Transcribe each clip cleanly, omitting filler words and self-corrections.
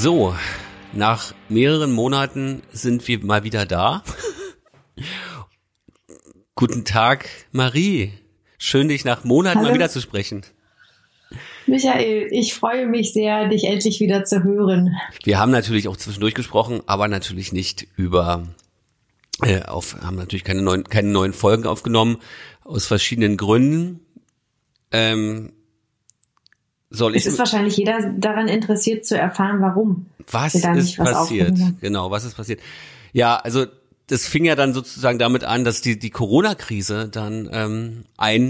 So, nach mehreren Monaten sind wir mal wieder da. Guten Tag, Marie. Schön, dich nach Monaten mal wieder zu sprechen. Michael, ich freue mich sehr, dich endlich wieder zu hören. Wir haben natürlich auch zwischendurch gesprochen, aber natürlich nicht über, haben natürlich keine neuen Folgen aufgenommen, aus verschiedenen Gründen. Es ist wahrscheinlich jeder daran interessiert zu erfahren, warum. Was ist passiert? Genau, was ist passiert? Ja, also das fing ja dann sozusagen damit an, dass die Corona-Krise dann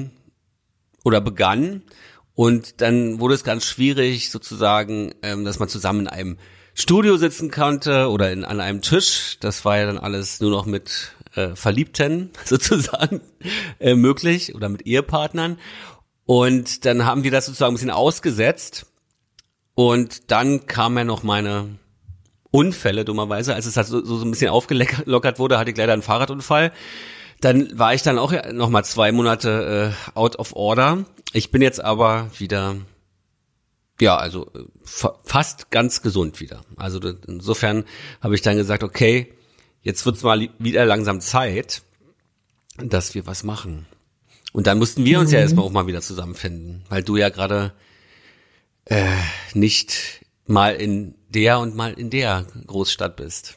begann und dann wurde es ganz schwierig sozusagen, dass man zusammen in einem Studio sitzen konnte oder an einem Tisch. Das war ja dann alles nur noch mit Verliebten sozusagen möglich oder mit Ehepartnern. Und dann haben wir das sozusagen ein bisschen ausgesetzt und dann kamen ja noch meine Unfälle, dummerweise, als es halt so ein bisschen aufgelockert wurde, hatte ich leider einen Fahrradunfall. Dann war ich dann auch noch mal 2 Monate out of order. Ich bin jetzt aber wieder, fast ganz gesund wieder. Also insofern habe ich dann gesagt, okay, jetzt wird's mal wieder langsam Zeit, dass wir was machen. Und dann mussten wir uns ja erstmal auch mal wieder zusammenfinden, weil du ja gerade nicht mal in der und mal in der Großstadt bist.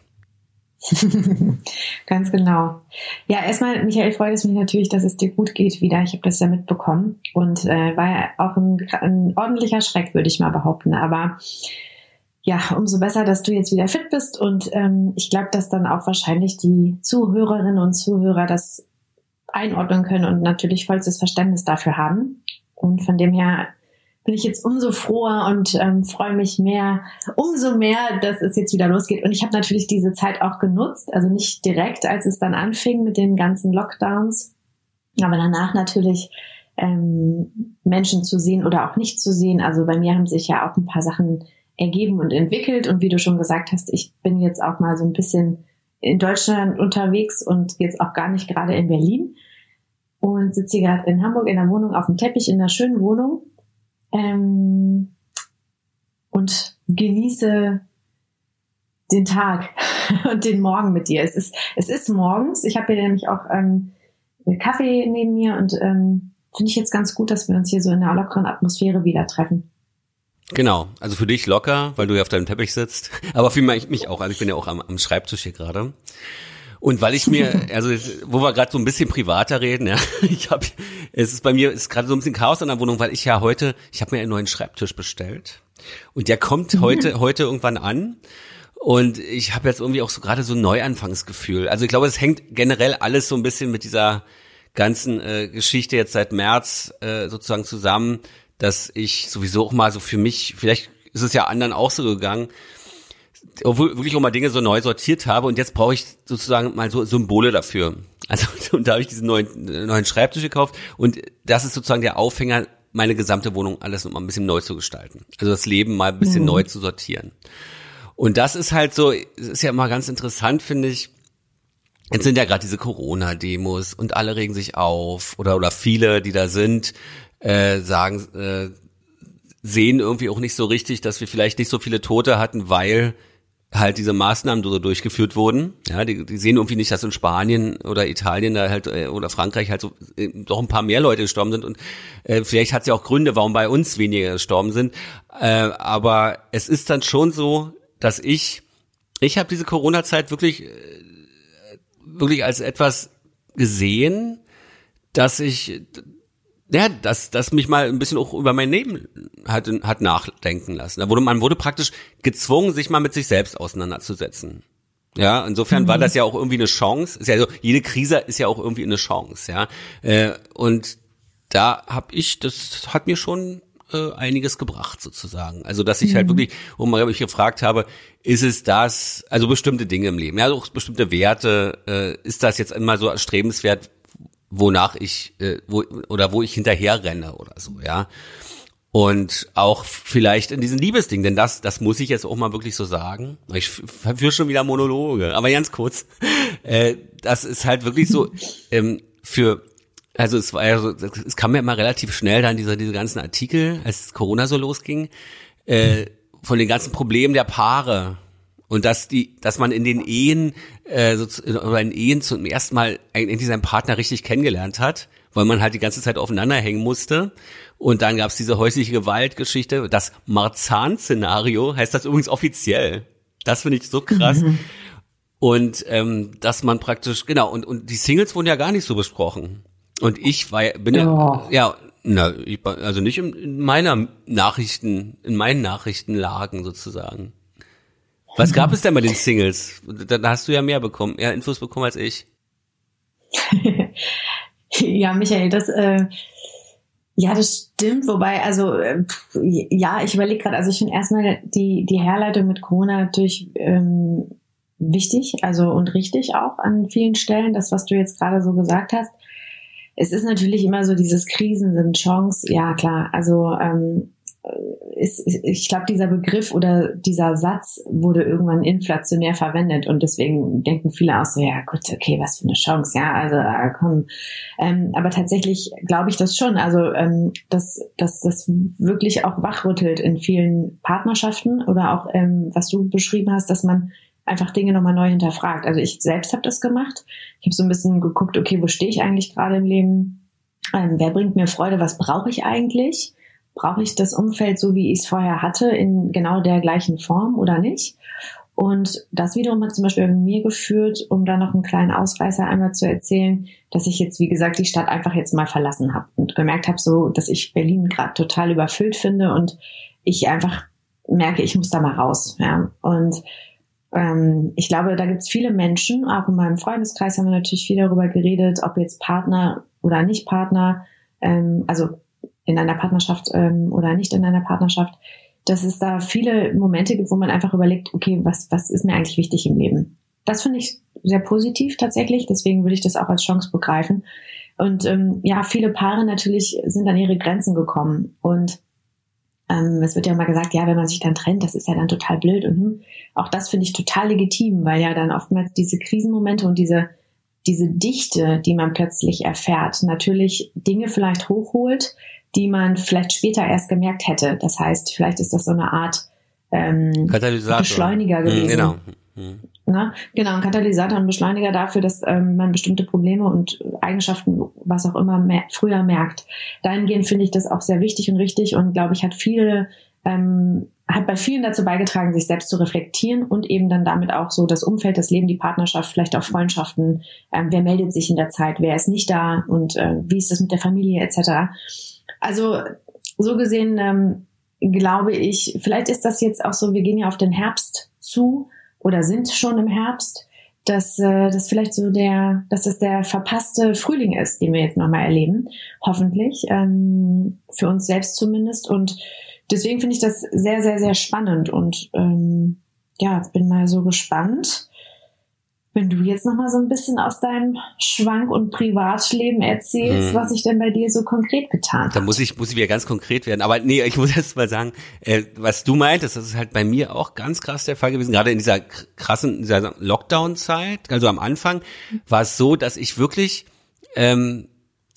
Ganz genau. Ja, erstmal, Michael, freut es mich natürlich, dass es dir gut geht wieder. Ich habe das ja mitbekommen und war ja auch ein ordentlicher Schreck, würde ich mal behaupten. Aber ja, umso besser, dass du jetzt wieder fit bist und ich glaube, dass dann auch wahrscheinlich die Zuhörerinnen und Zuhörer das einordnen können und natürlich vollstes Verständnis dafür haben. Und von dem her bin ich jetzt umso froher und freue mich umso mehr, dass es jetzt wieder losgeht. Und ich habe natürlich diese Zeit auch genutzt, also nicht direkt, als es dann anfing mit den ganzen Lockdowns, aber danach natürlich Menschen zu sehen oder auch nicht zu sehen. Also bei mir haben sich ja auch ein paar Sachen ergeben und entwickelt. Und wie du schon gesagt hast, ich bin jetzt auch mal so ein bisschen in Deutschland unterwegs und jetzt auch gar nicht gerade in Berlin und sitze hier gerade in Hamburg in der Wohnung auf dem Teppich in einer schönen Wohnung und genieße den Tag und den Morgen mit dir. Es ist morgens. Ich habe hier nämlich auch Kaffee neben mir und finde ich jetzt ganz gut, dass wir uns hier so in einer lockeren Atmosphäre wieder treffen. Genau, also für dich locker, weil du ja auf deinem Teppich sitzt, aber für mich auch, also ich bin ja auch am Schreibtisch hier gerade. Und weil ich mir, also wo wir gerade so ein bisschen privater reden, ja, bei mir ist gerade so ein bisschen Chaos in der Wohnung, weil ich habe mir einen neuen Schreibtisch bestellt und der kommt heute irgendwann an. Und ich habe jetzt irgendwie auch so gerade so ein Neuanfangsgefühl. Also ich glaube, es hängt generell alles so ein bisschen mit dieser ganzen Geschichte jetzt seit März sozusagen zusammen, dass ich sowieso auch mal so für mich, vielleicht ist es ja anderen auch so gegangen, wirklich auch mal Dinge so neu sortiert habe und jetzt brauche ich sozusagen mal so Symbole dafür. Also und da habe ich diesen neuen Schreibtisch gekauft und das ist sozusagen der Aufhänger, meine gesamte Wohnung alles nochmal ein bisschen neu zu gestalten. Also das Leben mal ein bisschen neu zu sortieren. Und das ist halt so, es ist ja immer ganz interessant, finde ich. Jetzt sind ja gerade diese Corona-Demos und alle regen sich auf oder viele, die da sind, sehen irgendwie auch nicht so richtig, dass wir vielleicht nicht so viele Tote hatten, weil halt diese Maßnahmen so durchgeführt wurden. Ja, die sehen irgendwie nicht, dass in Spanien oder Italien da halt oder Frankreich halt so doch ein paar mehr Leute gestorben sind und vielleicht hat es ja auch Gründe, warum bei uns weniger gestorben sind. Aber es ist dann schon so, dass ich habe diese Corona-Zeit wirklich als etwas gesehen, dass mich mal ein bisschen auch über mein Leben hat nachdenken lassen. Man wurde praktisch gezwungen, sich mal mit sich selbst auseinanderzusetzen. Ja, insofern war das ja auch irgendwie eine Chance. Ist ja so, jede Krise ist ja auch irgendwie eine Chance, ja. Und das hat mir schon einiges gebracht sozusagen. Also, dass ich halt wirklich, wo man mich gefragt habe, ist es das, also bestimmte Dinge im Leben, ja, auch bestimmte Werte, ist das jetzt einmal so erstrebenswert, wonach wo ich hinterher renne oder so, ja. Und auch vielleicht in diesen Liebesdingen, denn das muss ich jetzt auch mal wirklich so sagen. Ich führe schon wieder Monologe, aber ganz kurz. Das ist halt wirklich so, also es kam mir immer relativ schnell dann diese ganzen Artikel, als Corona so losging, von den ganzen Problemen der Paare und dass man in den Ehen oder in Ehen zum ersten Mal eigentlich seinen Partner richtig kennengelernt hat, weil man halt die ganze Zeit aufeinander hängen musste. Und dann gab's diese häusliche Gewaltgeschichte, das Marzahn-Szenario heißt das übrigens offiziell. Das finde ich so krass. Und dass man praktisch, genau, und die Singles wurden ja gar nicht so besprochen. Und ich also nicht in meinen Nachrichtenlagen sozusagen. Was gab es denn bei den Singles? Da hast du ja mehr Infos bekommen als ich. Ja, Michael, das stimmt. Wobei, ich überlege gerade, also ich finde erstmal die Herleitung mit Corona natürlich wichtig, also und richtig auch an vielen Stellen, das, was du jetzt gerade so gesagt hast. Es ist natürlich immer so, dieses Krisen sind Chance, ja klar, also ich glaube, dieser Begriff oder dieser Satz wurde irgendwann inflationär verwendet und deswegen denken viele auch so, ja gut, okay, was für eine Chance, ja, also komm. Aber tatsächlich glaube ich das schon, also dass das wirklich auch wachrüttelt in vielen Partnerschaften oder auch, was du beschrieben hast, dass man einfach Dinge nochmal neu hinterfragt. Also ich selbst habe das gemacht. Ich habe so ein bisschen geguckt, okay, wo stehe ich eigentlich gerade im Leben? Wer bringt mir Freude? Was brauche ich eigentlich? Brauche ich das Umfeld so, wie ich es vorher hatte, in genau der gleichen Form oder nicht? Und das wiederum hat zum Beispiel bei mir geführt, um da noch einen kleinen Ausreißer einmal zu erzählen, dass ich jetzt, wie gesagt, die Stadt einfach jetzt mal verlassen habe und gemerkt habe, so, dass ich Berlin gerade total überfüllt finde und ich einfach merke, ich muss da mal raus. Ja. Und ich glaube, da gibt es viele Menschen, auch in meinem Freundeskreis haben wir natürlich viel darüber geredet, ob jetzt Partner oder nicht Partner, also in einer Partnerschaft oder nicht in einer Partnerschaft, dass es da viele Momente gibt, wo man einfach überlegt, okay, was ist mir eigentlich wichtig im Leben? Das finde ich sehr positiv tatsächlich, deswegen würde ich das auch als Chance begreifen. Und viele Paare natürlich sind an ihre Grenzen gekommen und es wird ja mal gesagt, ja, wenn man sich dann trennt, das ist ja dann total blöd. Und auch das finde ich total legitim, weil ja dann oftmals diese Krisenmomente und diese Dichte, die man plötzlich erfährt, natürlich Dinge vielleicht hochholt, die man vielleicht später erst gemerkt hätte. Das heißt, vielleicht ist das so eine Art Katalysator. Beschleuniger gewesen. Genau. Na, genau, ein Katalysator und Beschleuniger dafür, dass man bestimmte Probleme und Eigenschaften, was auch immer, früher merkt. Dahingehend finde ich das auch sehr wichtig und richtig und glaube ich, hat bei vielen dazu beigetragen, sich selbst zu reflektieren und eben dann damit auch so das Umfeld, das Leben, die Partnerschaft, vielleicht auch Freundschaften, wer meldet sich in der Zeit, wer ist nicht da und wie ist das mit der Familie etc. Also so gesehen glaube ich, vielleicht ist das jetzt auch so, wir gehen ja auf den Herbst zu oder sind schon im Herbst, dass das vielleicht so dass es der verpasste Frühling ist, den wir jetzt nochmal erleben, hoffentlich, für uns selbst zumindest. Und deswegen finde ich das sehr, sehr, sehr spannend und bin mal so gespannt, wenn du jetzt nochmal so ein bisschen aus deinem Schwank- und Privatleben erzählst, was sich denn bei dir so konkret getan hat. Da muss ich wieder ganz konkret werden. Aber nee, ich muss erst mal sagen, was du meintest, das ist halt bei mir auch ganz krass der Fall gewesen. Gerade in dieser dieser Lockdown-Zeit, also am Anfang, war es so, dass ich wirklich, am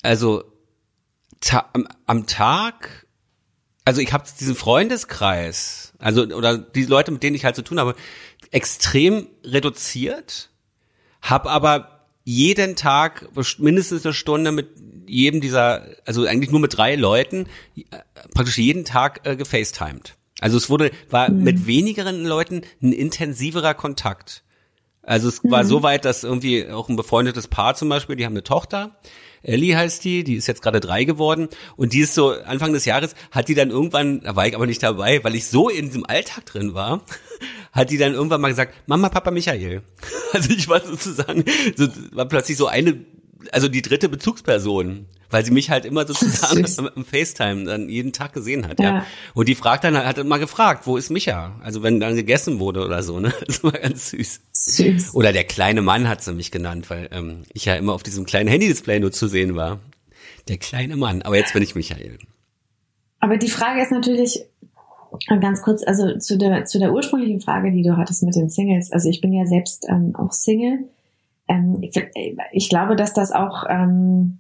Tag, also ich habe diesen Freundeskreis, oder die Leute, mit denen ich halt zu tun habe, extrem reduziert. Hab aber jeden Tag mindestens eine Stunde mit jedem also eigentlich nur mit 3 Leuten, praktisch jeden Tag gefacetimed. Also es war mit wenigeren Leuten ein intensiverer Kontakt. Also es war so weit, dass irgendwie auch ein befreundetes Paar zum Beispiel, die haben eine Tochter, Ellie heißt die ist jetzt gerade 3 geworden und die ist so Anfang des Jahres, hat die dann irgendwann, da war ich aber nicht dabei, weil ich so in diesem Alltag drin war, hat die dann irgendwann mal gesagt, Mama, Papa, Michael. Also ich war sozusagen, war plötzlich so die dritte Bezugsperson, weil sie mich halt immer sozusagen im FaceTime dann jeden Tag gesehen hat, ja. Und die hat immer gefragt, wo ist Micha? Also wenn dann gegessen wurde oder so, ne? Das war ganz süß. Oder der kleine Mann hat sie mich genannt, weil ich ja immer auf diesem kleinen Handy-Display nur zu sehen war. Der kleine Mann, aber jetzt bin ich Michael. Aber die Frage ist natürlich, ganz kurz, also zu der ursprünglichen Frage, die du hattest mit den Singles, also ich bin ja selbst auch Single. Ich glaube, dass das auch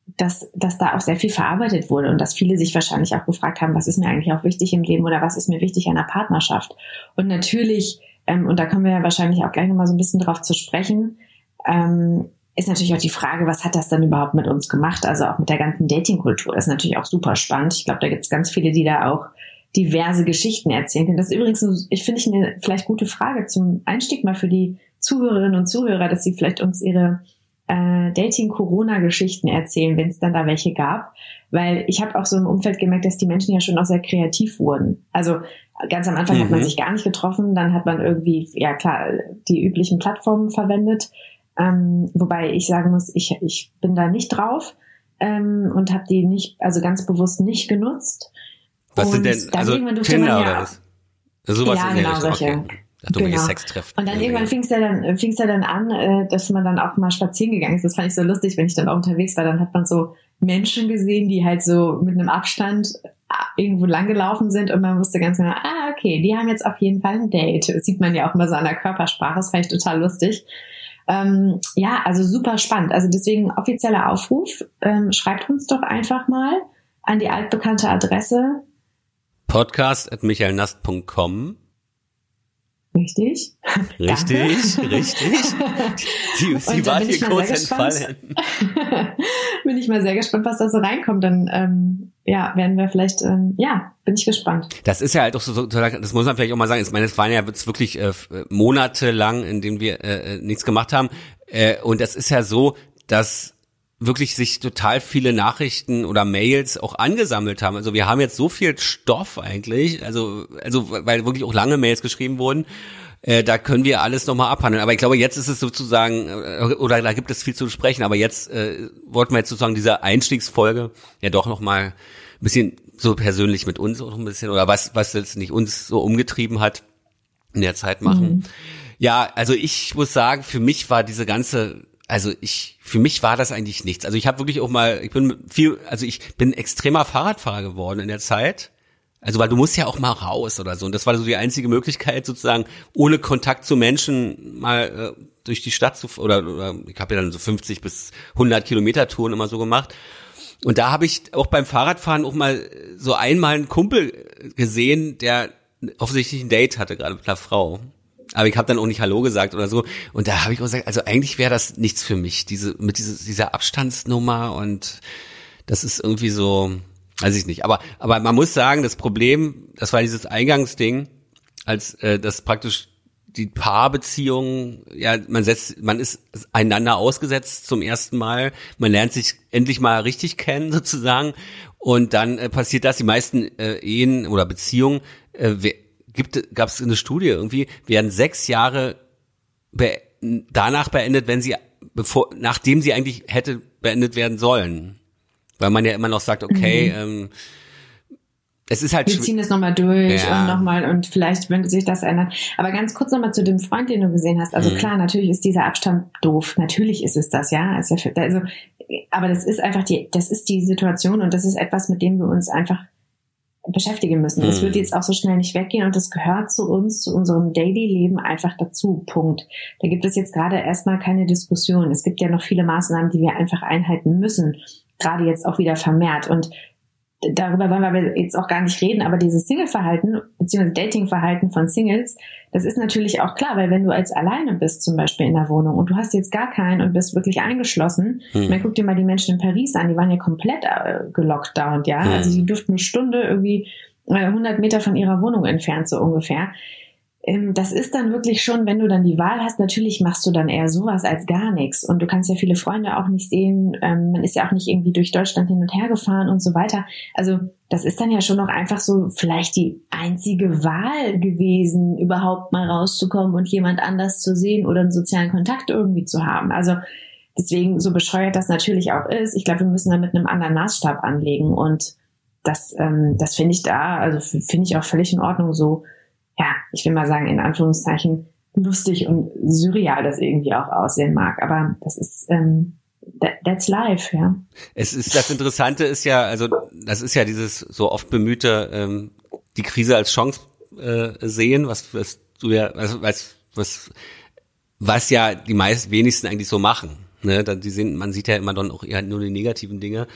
dass da auch sehr viel verarbeitet wurde und dass viele sich wahrscheinlich auch gefragt haben, was ist mir eigentlich auch wichtig im Leben oder was ist mir wichtig in einer Partnerschaft. Und natürlich, und da kommen wir ja wahrscheinlich auch gleich nochmal so ein bisschen drauf zu sprechen, ist natürlich auch die Frage, was hat das dann überhaupt mit uns gemacht? Also auch mit der ganzen Datingkultur ist natürlich auch super spannend. Ich glaube, da gibt es ganz viele, die da auch diverse Geschichten erzählen können. Das ist übrigens, finde ich, eine vielleicht gute Frage zum Einstieg mal für die Zuhörerinnen und Zuhörer, dass sie vielleicht uns ihre Dating-Corona-Geschichten erzählen, wenn es dann da welche gab. Weil ich habe auch so im Umfeld gemerkt, dass die Menschen ja schon auch sehr kreativ wurden. Also ganz am Anfang hat man sich gar nicht getroffen, dann hat man irgendwie, ja klar, die üblichen Plattformen verwendet. Wobei ich sagen muss, ich bin da nicht drauf und habe die nicht, also ganz bewusst nicht genutzt. Was sind denn, also Tinder oder was? Sowas ja, in der genau, Richtung. solche. Okay. Genau. Sextreffen. Und dann irgendwann fing es ja dann an, dass man dann auch mal spazieren gegangen ist. Das fand ich so lustig, wenn ich dann auch unterwegs war. Dann hat man so Menschen gesehen, die halt so mit einem Abstand irgendwo langgelaufen sind und man wusste ganz genau, okay, die haben jetzt auf jeden Fall ein Date. Das sieht man ja auch immer so an der Körpersprache. Das fand ich total lustig. Ja, also super spannend. Also deswegen offizieller Aufruf. Schreibt uns doch einfach mal an die altbekannte Adresse podcast@michaelnast.com. Richtig. Richtig. Sie war hier kurz entfallen. Bin ich mal sehr gespannt, was da so reinkommt. Dann werden wir vielleicht, bin ich gespannt. Das ist ja halt auch so, das muss man vielleicht auch mal sagen. Ich meine, es waren ja jetzt wirklich monatelang, in denen wir nichts gemacht haben. Und das ist ja so, dass wirklich sich total viele Nachrichten oder Mails auch angesammelt haben. Also wir haben jetzt so viel Stoff eigentlich, also weil wirklich auch lange Mails geschrieben wurden, da können wir alles nochmal abhandeln. Aber ich glaube, jetzt ist es sozusagen, oder da gibt es viel zu besprechen, aber jetzt wollten wir jetzt sozusagen diese Einstiegsfolge ja doch nochmal ein bisschen so persönlich mit uns auch ein bisschen, oder was jetzt nicht uns so umgetrieben hat in der Zeit machen. Ja, also ich muss sagen, für mich war diese ganze, für mich war das eigentlich nichts. Also ich habe wirklich auch mal, ich bin extremer Fahrradfahrer geworden in der Zeit. Also weil du musst ja auch mal raus oder so. Und das war so die einzige Möglichkeit sozusagen, ohne Kontakt zu Menschen mal durch die Stadt zu, oder ich habe ja dann so 50 bis 100 Kilometer Touren immer so gemacht. Und da habe ich auch beim Fahrradfahren auch mal so einmal einen Kumpel gesehen, der offensichtlich ein Date hatte, gerade mit einer Frau. Aber ich habe dann auch nicht Hallo gesagt oder so. Und da habe ich auch gesagt, also eigentlich wäre das nichts für mich, dieser Abstandsnummer, und das ist irgendwie so, weiß ich nicht. Aber man muss sagen, das Problem, das war dieses Eingangsding, als das praktisch die Paarbeziehung, ja, man ist einander ausgesetzt zum ersten Mal, man lernt sich endlich mal richtig kennen sozusagen, und dann passiert das, die meisten Ehen oder Beziehungen gab es eine Studie irgendwie, werden 6 Jahre danach beendet, nachdem sie eigentlich hätte beendet werden sollen. Weil man ja immer noch sagt, okay, es ist halt wir ziehen das nochmal durch und nochmal, und vielleicht könnte sich das ändern. Aber ganz kurz nochmal zu dem Freund, den du gesehen hast. Also klar, natürlich ist dieser Abstand doof. Natürlich ist es das, ja. Aber das ist einfach das ist die Situation, und das ist etwas, mit dem wir uns einfach beschäftigen müssen. Das wird jetzt auch so schnell nicht weggehen, und das gehört zu uns, zu unserem Daily-Leben einfach dazu. Punkt. Da gibt es jetzt gerade erstmal keine Diskussion. Es gibt ja noch viele Maßnahmen, die wir einfach einhalten müssen. Gerade jetzt auch wieder vermehrt. Und darüber wollen wir jetzt auch gar nicht reden, aber dieses Single-Verhalten bzw. Dating-Verhalten von Singles, das ist natürlich auch klar, weil wenn du als alleine bist, zum Beispiel in der Wohnung, und du hast jetzt gar keinen und bist wirklich eingeschlossen, man guckt dir mal die Menschen in Paris an, die waren ja komplett gelockdownt, ja, also die durften eine Stunde irgendwie 100 Meter von ihrer Wohnung entfernt, so ungefähr. Das ist dann wirklich schon, wenn du dann die Wahl hast, natürlich machst du dann eher sowas als gar nichts. Und du kannst ja viele Freunde auch nicht sehen. Man ist ja auch nicht irgendwie durch Deutschland hin und her gefahren und so weiter. Also das ist dann ja schon noch einfach so vielleicht die einzige Wahl gewesen, überhaupt mal rauszukommen und jemand anders zu sehen oder einen sozialen Kontakt irgendwie zu haben. Also deswegen, so bescheuert das natürlich auch ist, ich glaube, wir müssen da mit einem anderen Maßstab anlegen. Und das finde ich finde ich auch völlig in Ordnung so. Ja, ich will mal sagen, in Anführungszeichen lustig und surreal das irgendwie auch aussehen mag. Aber das ist, that's life, ja. Das Interessante ist ja, also das ist ja dieses so oft bemühte, die Krise als Chance sehen, was ja die wenigsten eigentlich so machen. Ne, man sieht ja immer dann auch eher nur die negativen Dinge.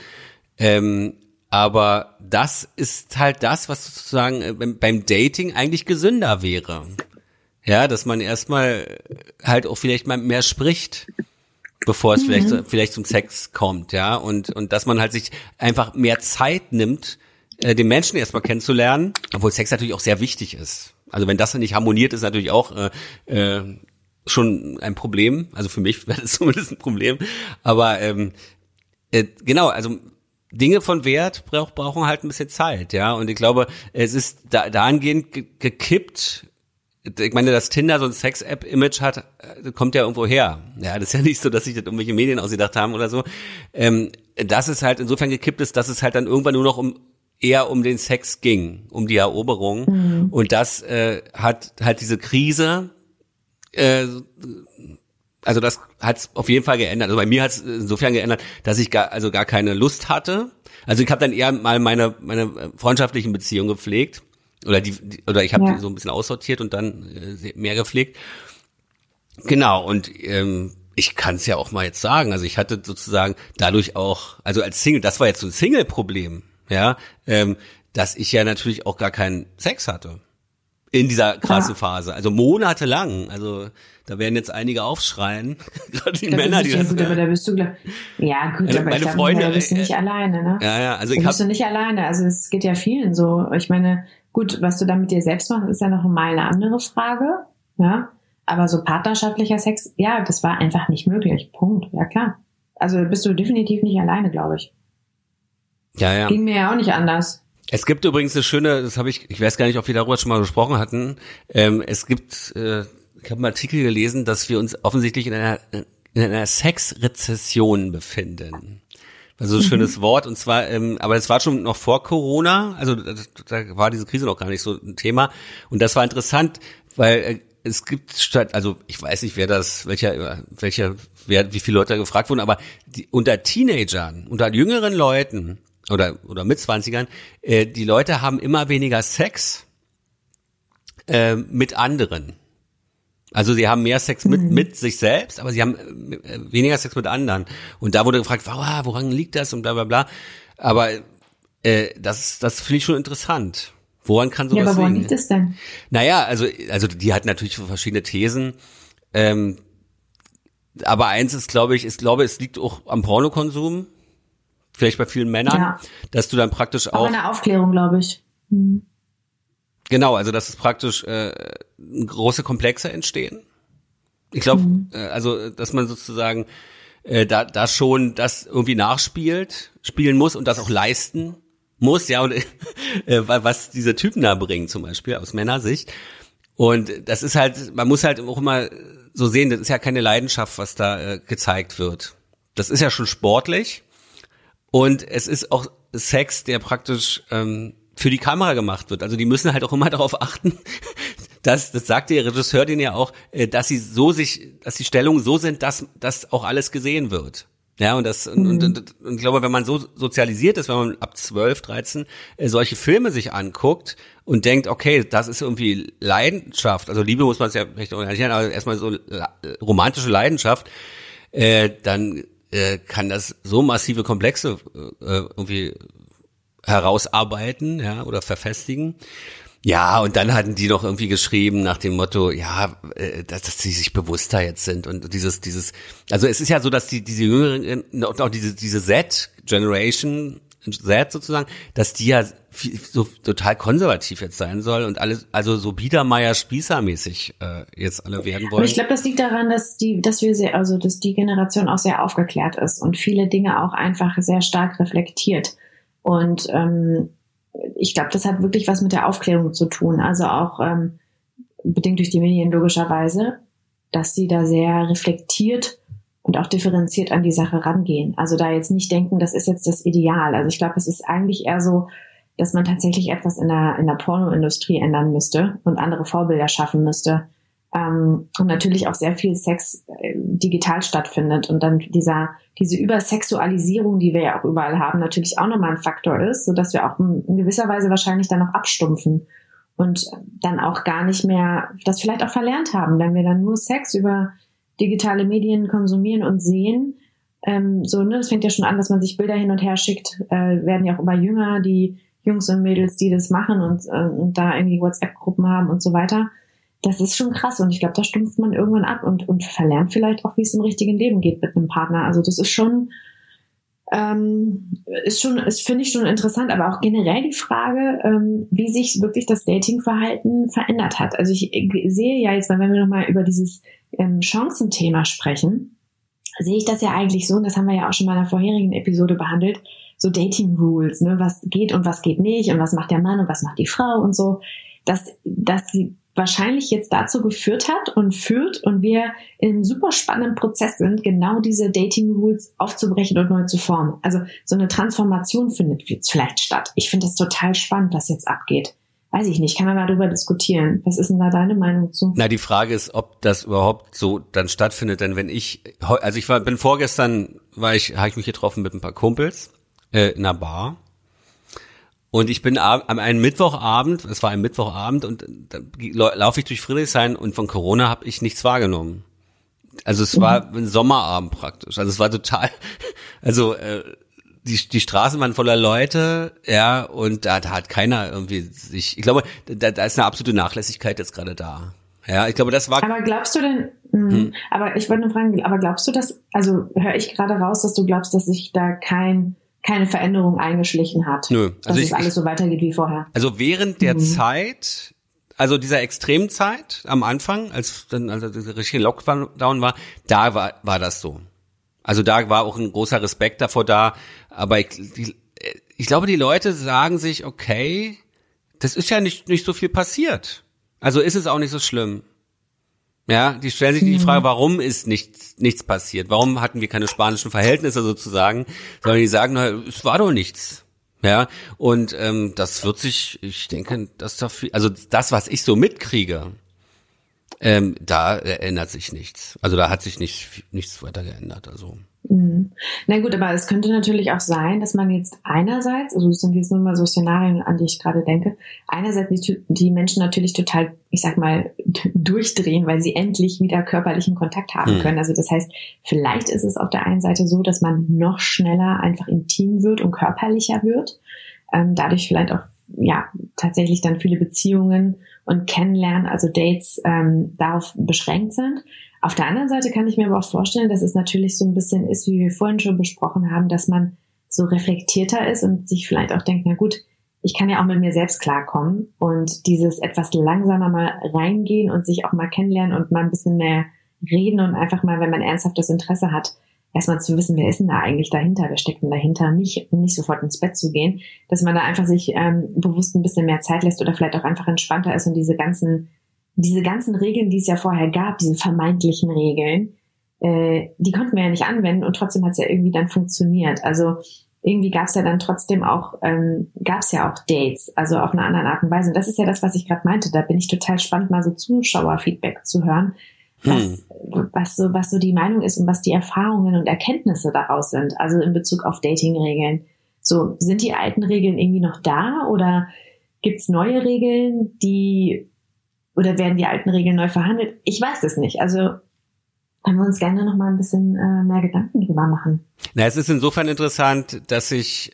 Aber das ist halt das, was sozusagen beim Dating eigentlich gesünder wäre. Ja, dass man erstmal halt auch vielleicht mal mehr spricht, bevor es vielleicht zum Sex kommt, ja. Und dass man halt sich einfach mehr Zeit nimmt, den Menschen erstmal kennenzulernen, obwohl Sex natürlich auch sehr wichtig ist. Also wenn das nicht harmoniert, ist natürlich auch schon ein Problem. Also für mich wäre das zumindest ein Problem. Aber genau, also Dinge von Wert brauchen halt ein bisschen Zeit, ja. Und ich glaube, es ist dahingehend gekippt. Ich meine, dass Tinder so ein Sex-App-Image hat, kommt ja irgendwo her. Ja, das ist ja nicht so, dass sich das irgendwelche Medien ausgedacht haben oder so. Dass es halt insofern gekippt ist, dass es halt dann irgendwann nur noch eher um den Sex ging, um die Eroberung. Mhm. Und das hat halt diese Krise, also das hat's auf jeden Fall geändert. Also bei mir hat's insofern geändert, dass ich gar keine Lust hatte. Also ich habe dann eher mal meine freundschaftlichen Beziehungen gepflegt. Oder ich habe die so ein bisschen aussortiert und dann mehr gepflegt. Genau, und ich kann es ja auch mal jetzt sagen, also ich hatte sozusagen dadurch auch, also als Single, das war jetzt so ein Single-Problem, ja, dass ich ja natürlich auch gar keinen Sex hatte in dieser krassen Phase, also monatelang, also da werden jetzt einige aufschreien, gerade die Männer, die das... Gut, aber da bist du, ja gut, aber meine Freunde, da bist du nicht alleine, ne? Ja, also da bist du nicht alleine, also es geht ja vielen so, ich meine, gut, was du da mit dir selbst machst, ist ja noch mal eine andere Frage, ja, aber so partnerschaftlicher Sex, ja, das war einfach nicht möglich, Punkt, ja klar. Also bist du definitiv nicht alleine, glaube ich. Ja. Ging mir ja auch nicht anders. Es gibt übrigens eine schöne, ich weiß gar nicht, ob wir darüber schon mal gesprochen hatten, es gibt, ich habe einen Artikel gelesen, dass wir uns offensichtlich in einer Sexrezession befinden. Also ein schönes Wort, und zwar, aber das war schon noch vor Corona, also da war diese Krise noch gar nicht so ein und das war interessant, weil es gibt also ich weiß nicht, wie viele Leute da gefragt wurden, aber unter Teenagern, unter jüngeren Leuten oder Mitzwanzigern, die Leute haben immer weniger Sex mit anderen. Also sie haben mehr Sex mit sich selbst, aber sie haben weniger Sex mit anderen. Und da wurde gefragt, wow, woran liegt das und bla bla bla. Aber das finde ich schon interessant. Woran kann sowas liegen? Ja, aber woran liegt es denn? Naja, also die hat natürlich verschiedene Thesen. Aber eins ist, glaube ich, es liegt auch am Pornokonsum. Vielleicht bei vielen Männern, dass du dann praktisch auch... eine Aufklärung, glaube ich. Mhm. Genau, also dass es praktisch große Komplexe entstehen. Ich glaube, also dass man sozusagen da schon das irgendwie spielen muss und das auch leisten muss, ja, und was diese Typen da bringen zum Beispiel aus Männersicht. Und das ist halt, man muss halt auch immer so sehen, das ist ja keine Leidenschaft, was da gezeigt wird. Das ist ja schon sportlich und es ist auch Sex, der praktisch für die Kamera gemacht wird. Also die müssen halt auch immer darauf achten, das sagt der Regisseur denen ja auch, dass dass die Stellungen so sind, dass das auch alles gesehen wird. Ja, und und ich glaube, wenn man so sozialisiert ist, wenn man ab 12, 13 solche Filme sich anguckt und denkt, okay, das ist irgendwie Leidenschaft, also Liebe muss man es ja vielleicht auch nicht nennen, aber erstmal so romantische Leidenschaft, dann kann das so massive Komplexe irgendwie herausarbeiten, ja, oder verfestigen. Ja, und dann hatten die noch irgendwie geschrieben nach dem Motto, ja, dass sie sich bewusster jetzt sind und dieses, also es ist ja so, dass diese Jüngeren, auch diese Z-Generation, Z sozusagen, dass die ja so total konservativ jetzt sein soll und alles, also so Biedermeier-Spießer-mäßig jetzt alle werden wollen. Aber ich glaube, das liegt daran, dass die Generation auch sehr aufgeklärt ist und viele Dinge auch einfach sehr stark reflektiert. Und ich glaube, das hat wirklich was mit der Aufklärung zu tun. Also auch bedingt durch die Medien logischerweise, dass sie da sehr reflektiert und auch differenziert an die Sache rangehen. Also da jetzt nicht denken, das ist jetzt das Ideal. Also ich glaube, es ist eigentlich eher so, dass man tatsächlich etwas in der Pornoindustrie ändern müsste und andere Vorbilder schaffen müsste. Und natürlich auch sehr viel Sex digital stattfindet und dann diese Übersexualisierung, die wir ja auch überall haben, natürlich auch nochmal ein Faktor ist, sodass wir auch in gewisser Weise wahrscheinlich dann noch abstumpfen und dann auch gar nicht mehr das vielleicht auch verlernt haben, wenn wir dann nur Sex über digitale Medien konsumieren und sehen, So, ne, das fängt ja schon an, dass man sich Bilder hin und her schickt, werden ja auch immer jünger, die Jungs und Mädels, die das machen und da irgendwie WhatsApp-Gruppen haben und so weiter. Das ist schon krass und ich glaube, da stumpft man irgendwann ab und verlernt vielleicht auch, wie es im richtigen Leben geht mit einem Partner. Also das ist schon, finde ich schon interessant, aber auch generell die Frage, wie sich wirklich das Datingverhalten verändert hat. Also ich sehe ja jetzt, wenn wir nochmal über dieses Chancenthema sprechen, sehe ich das ja eigentlich so, und das haben wir ja auch schon mal in der vorherigen Episode behandelt, so Dating Rules, ne, was geht und was geht nicht und was macht der Mann und was macht die Frau und so, dass sie wahrscheinlich jetzt dazu geführt hat und führt und wir in einem super spannenden Prozess sind, genau diese Dating Rules aufzubrechen und neu zu formen. Also so eine Transformation findet jetzt vielleicht statt. Ich finde das total spannend, was jetzt abgeht. Weiß ich nicht, kann man mal darüber diskutieren. Was ist denn da deine Meinung zu? Na, die Frage ist, ob das überhaupt so dann stattfindet, denn wenn habe ich mich getroffen mit ein paar Kumpels in einer Bar und ich bin am einen Mittwochabend, es war ein Mittwochabend und dann laufe ich durch Friedrichshain und von Corona habe ich nichts wahrgenommen. Also es war ein Sommerabend praktisch, also es war total, also die Straßen waren voller Leute, ja, und da hat keiner irgendwie ich glaube, da ist eine absolute Nachlässigkeit jetzt gerade da. Ja, ich glaube, das war. Aber glaubst du denn, aber ich wollte nur fragen, aber glaubst du, dass, also höre ich gerade raus, dass du glaubst, dass sich da keine Veränderung eingeschlichen hat? Nö. Also dass es alles so weitergeht wie vorher? Also während der Zeit, also dieser Extremzeit am Anfang, als der richtige Lockdown war, da war das so. Also da war auch ein großer Respekt davor da, aber ich glaube, die Leute sagen sich, okay, das ist ja nicht so viel passiert. Also ist es auch nicht so schlimm. Ja, die stellen sich die Frage, warum ist nichts passiert? Warum hatten wir keine spanischen Verhältnisse sozusagen? Sondern die sagen, na, es war doch nichts. Ja, und das wird sich, ich denke, dass dafür, also das, was ich so mitkriege, da ändert sich nichts. Also da hat sich nichts weiter geändert. Also. Na gut, aber es könnte natürlich auch sein, dass man jetzt einerseits, also das sind jetzt nur mal so Szenarien, an die ich gerade denke, einerseits die Menschen natürlich total, ich sag mal, durchdrehen, weil sie endlich wieder körperlichen Kontakt haben können. Also das heißt, vielleicht ist es auf der einen Seite so, dass man noch schneller einfach intim wird und körperlicher wird, dadurch vielleicht auch ja tatsächlich dann viele Beziehungen und Kennenlernen, also Dates, darauf beschränkt sind. Auf der anderen Seite kann ich mir aber auch vorstellen, dass es natürlich so ein bisschen ist, wie wir vorhin schon besprochen haben, dass man so reflektierter ist und sich vielleicht auch denkt, na gut, ich kann ja auch mit mir selbst klarkommen und dieses etwas langsamer mal reingehen und sich auch mal kennenlernen und mal ein bisschen mehr reden und einfach mal, wenn man ernsthaftes Interesse hat, erstmal zu wissen, wer ist denn da eigentlich dahinter, wer steckt denn dahinter, nicht sofort ins Bett zu gehen, dass man da einfach sich bewusst ein bisschen mehr Zeit lässt oder vielleicht auch einfach entspannter ist und diese ganzen Regeln, die es ja vorher gab, diese vermeintlichen Regeln, die konnten wir ja nicht anwenden und trotzdem hat es ja irgendwie dann funktioniert. Also irgendwie gab es ja dann trotzdem auch, Dates, also auf eine andere Art und Weise. Und das ist ja das, was ich gerade meinte. Da bin ich total spannend, mal so Zuschauerfeedback zu hören, was so die Meinung ist und was die Erfahrungen und Erkenntnisse daraus sind. Also in Bezug auf Datingregeln. So, sind die alten Regeln irgendwie noch da oder gibt's neue Regeln, oder werden die alten Regeln neu verhandelt? Ich weiß es nicht. Also können wir uns gerne noch mal ein bisschen mehr Gedanken drüber machen. Na, es ist insofern interessant, dass sich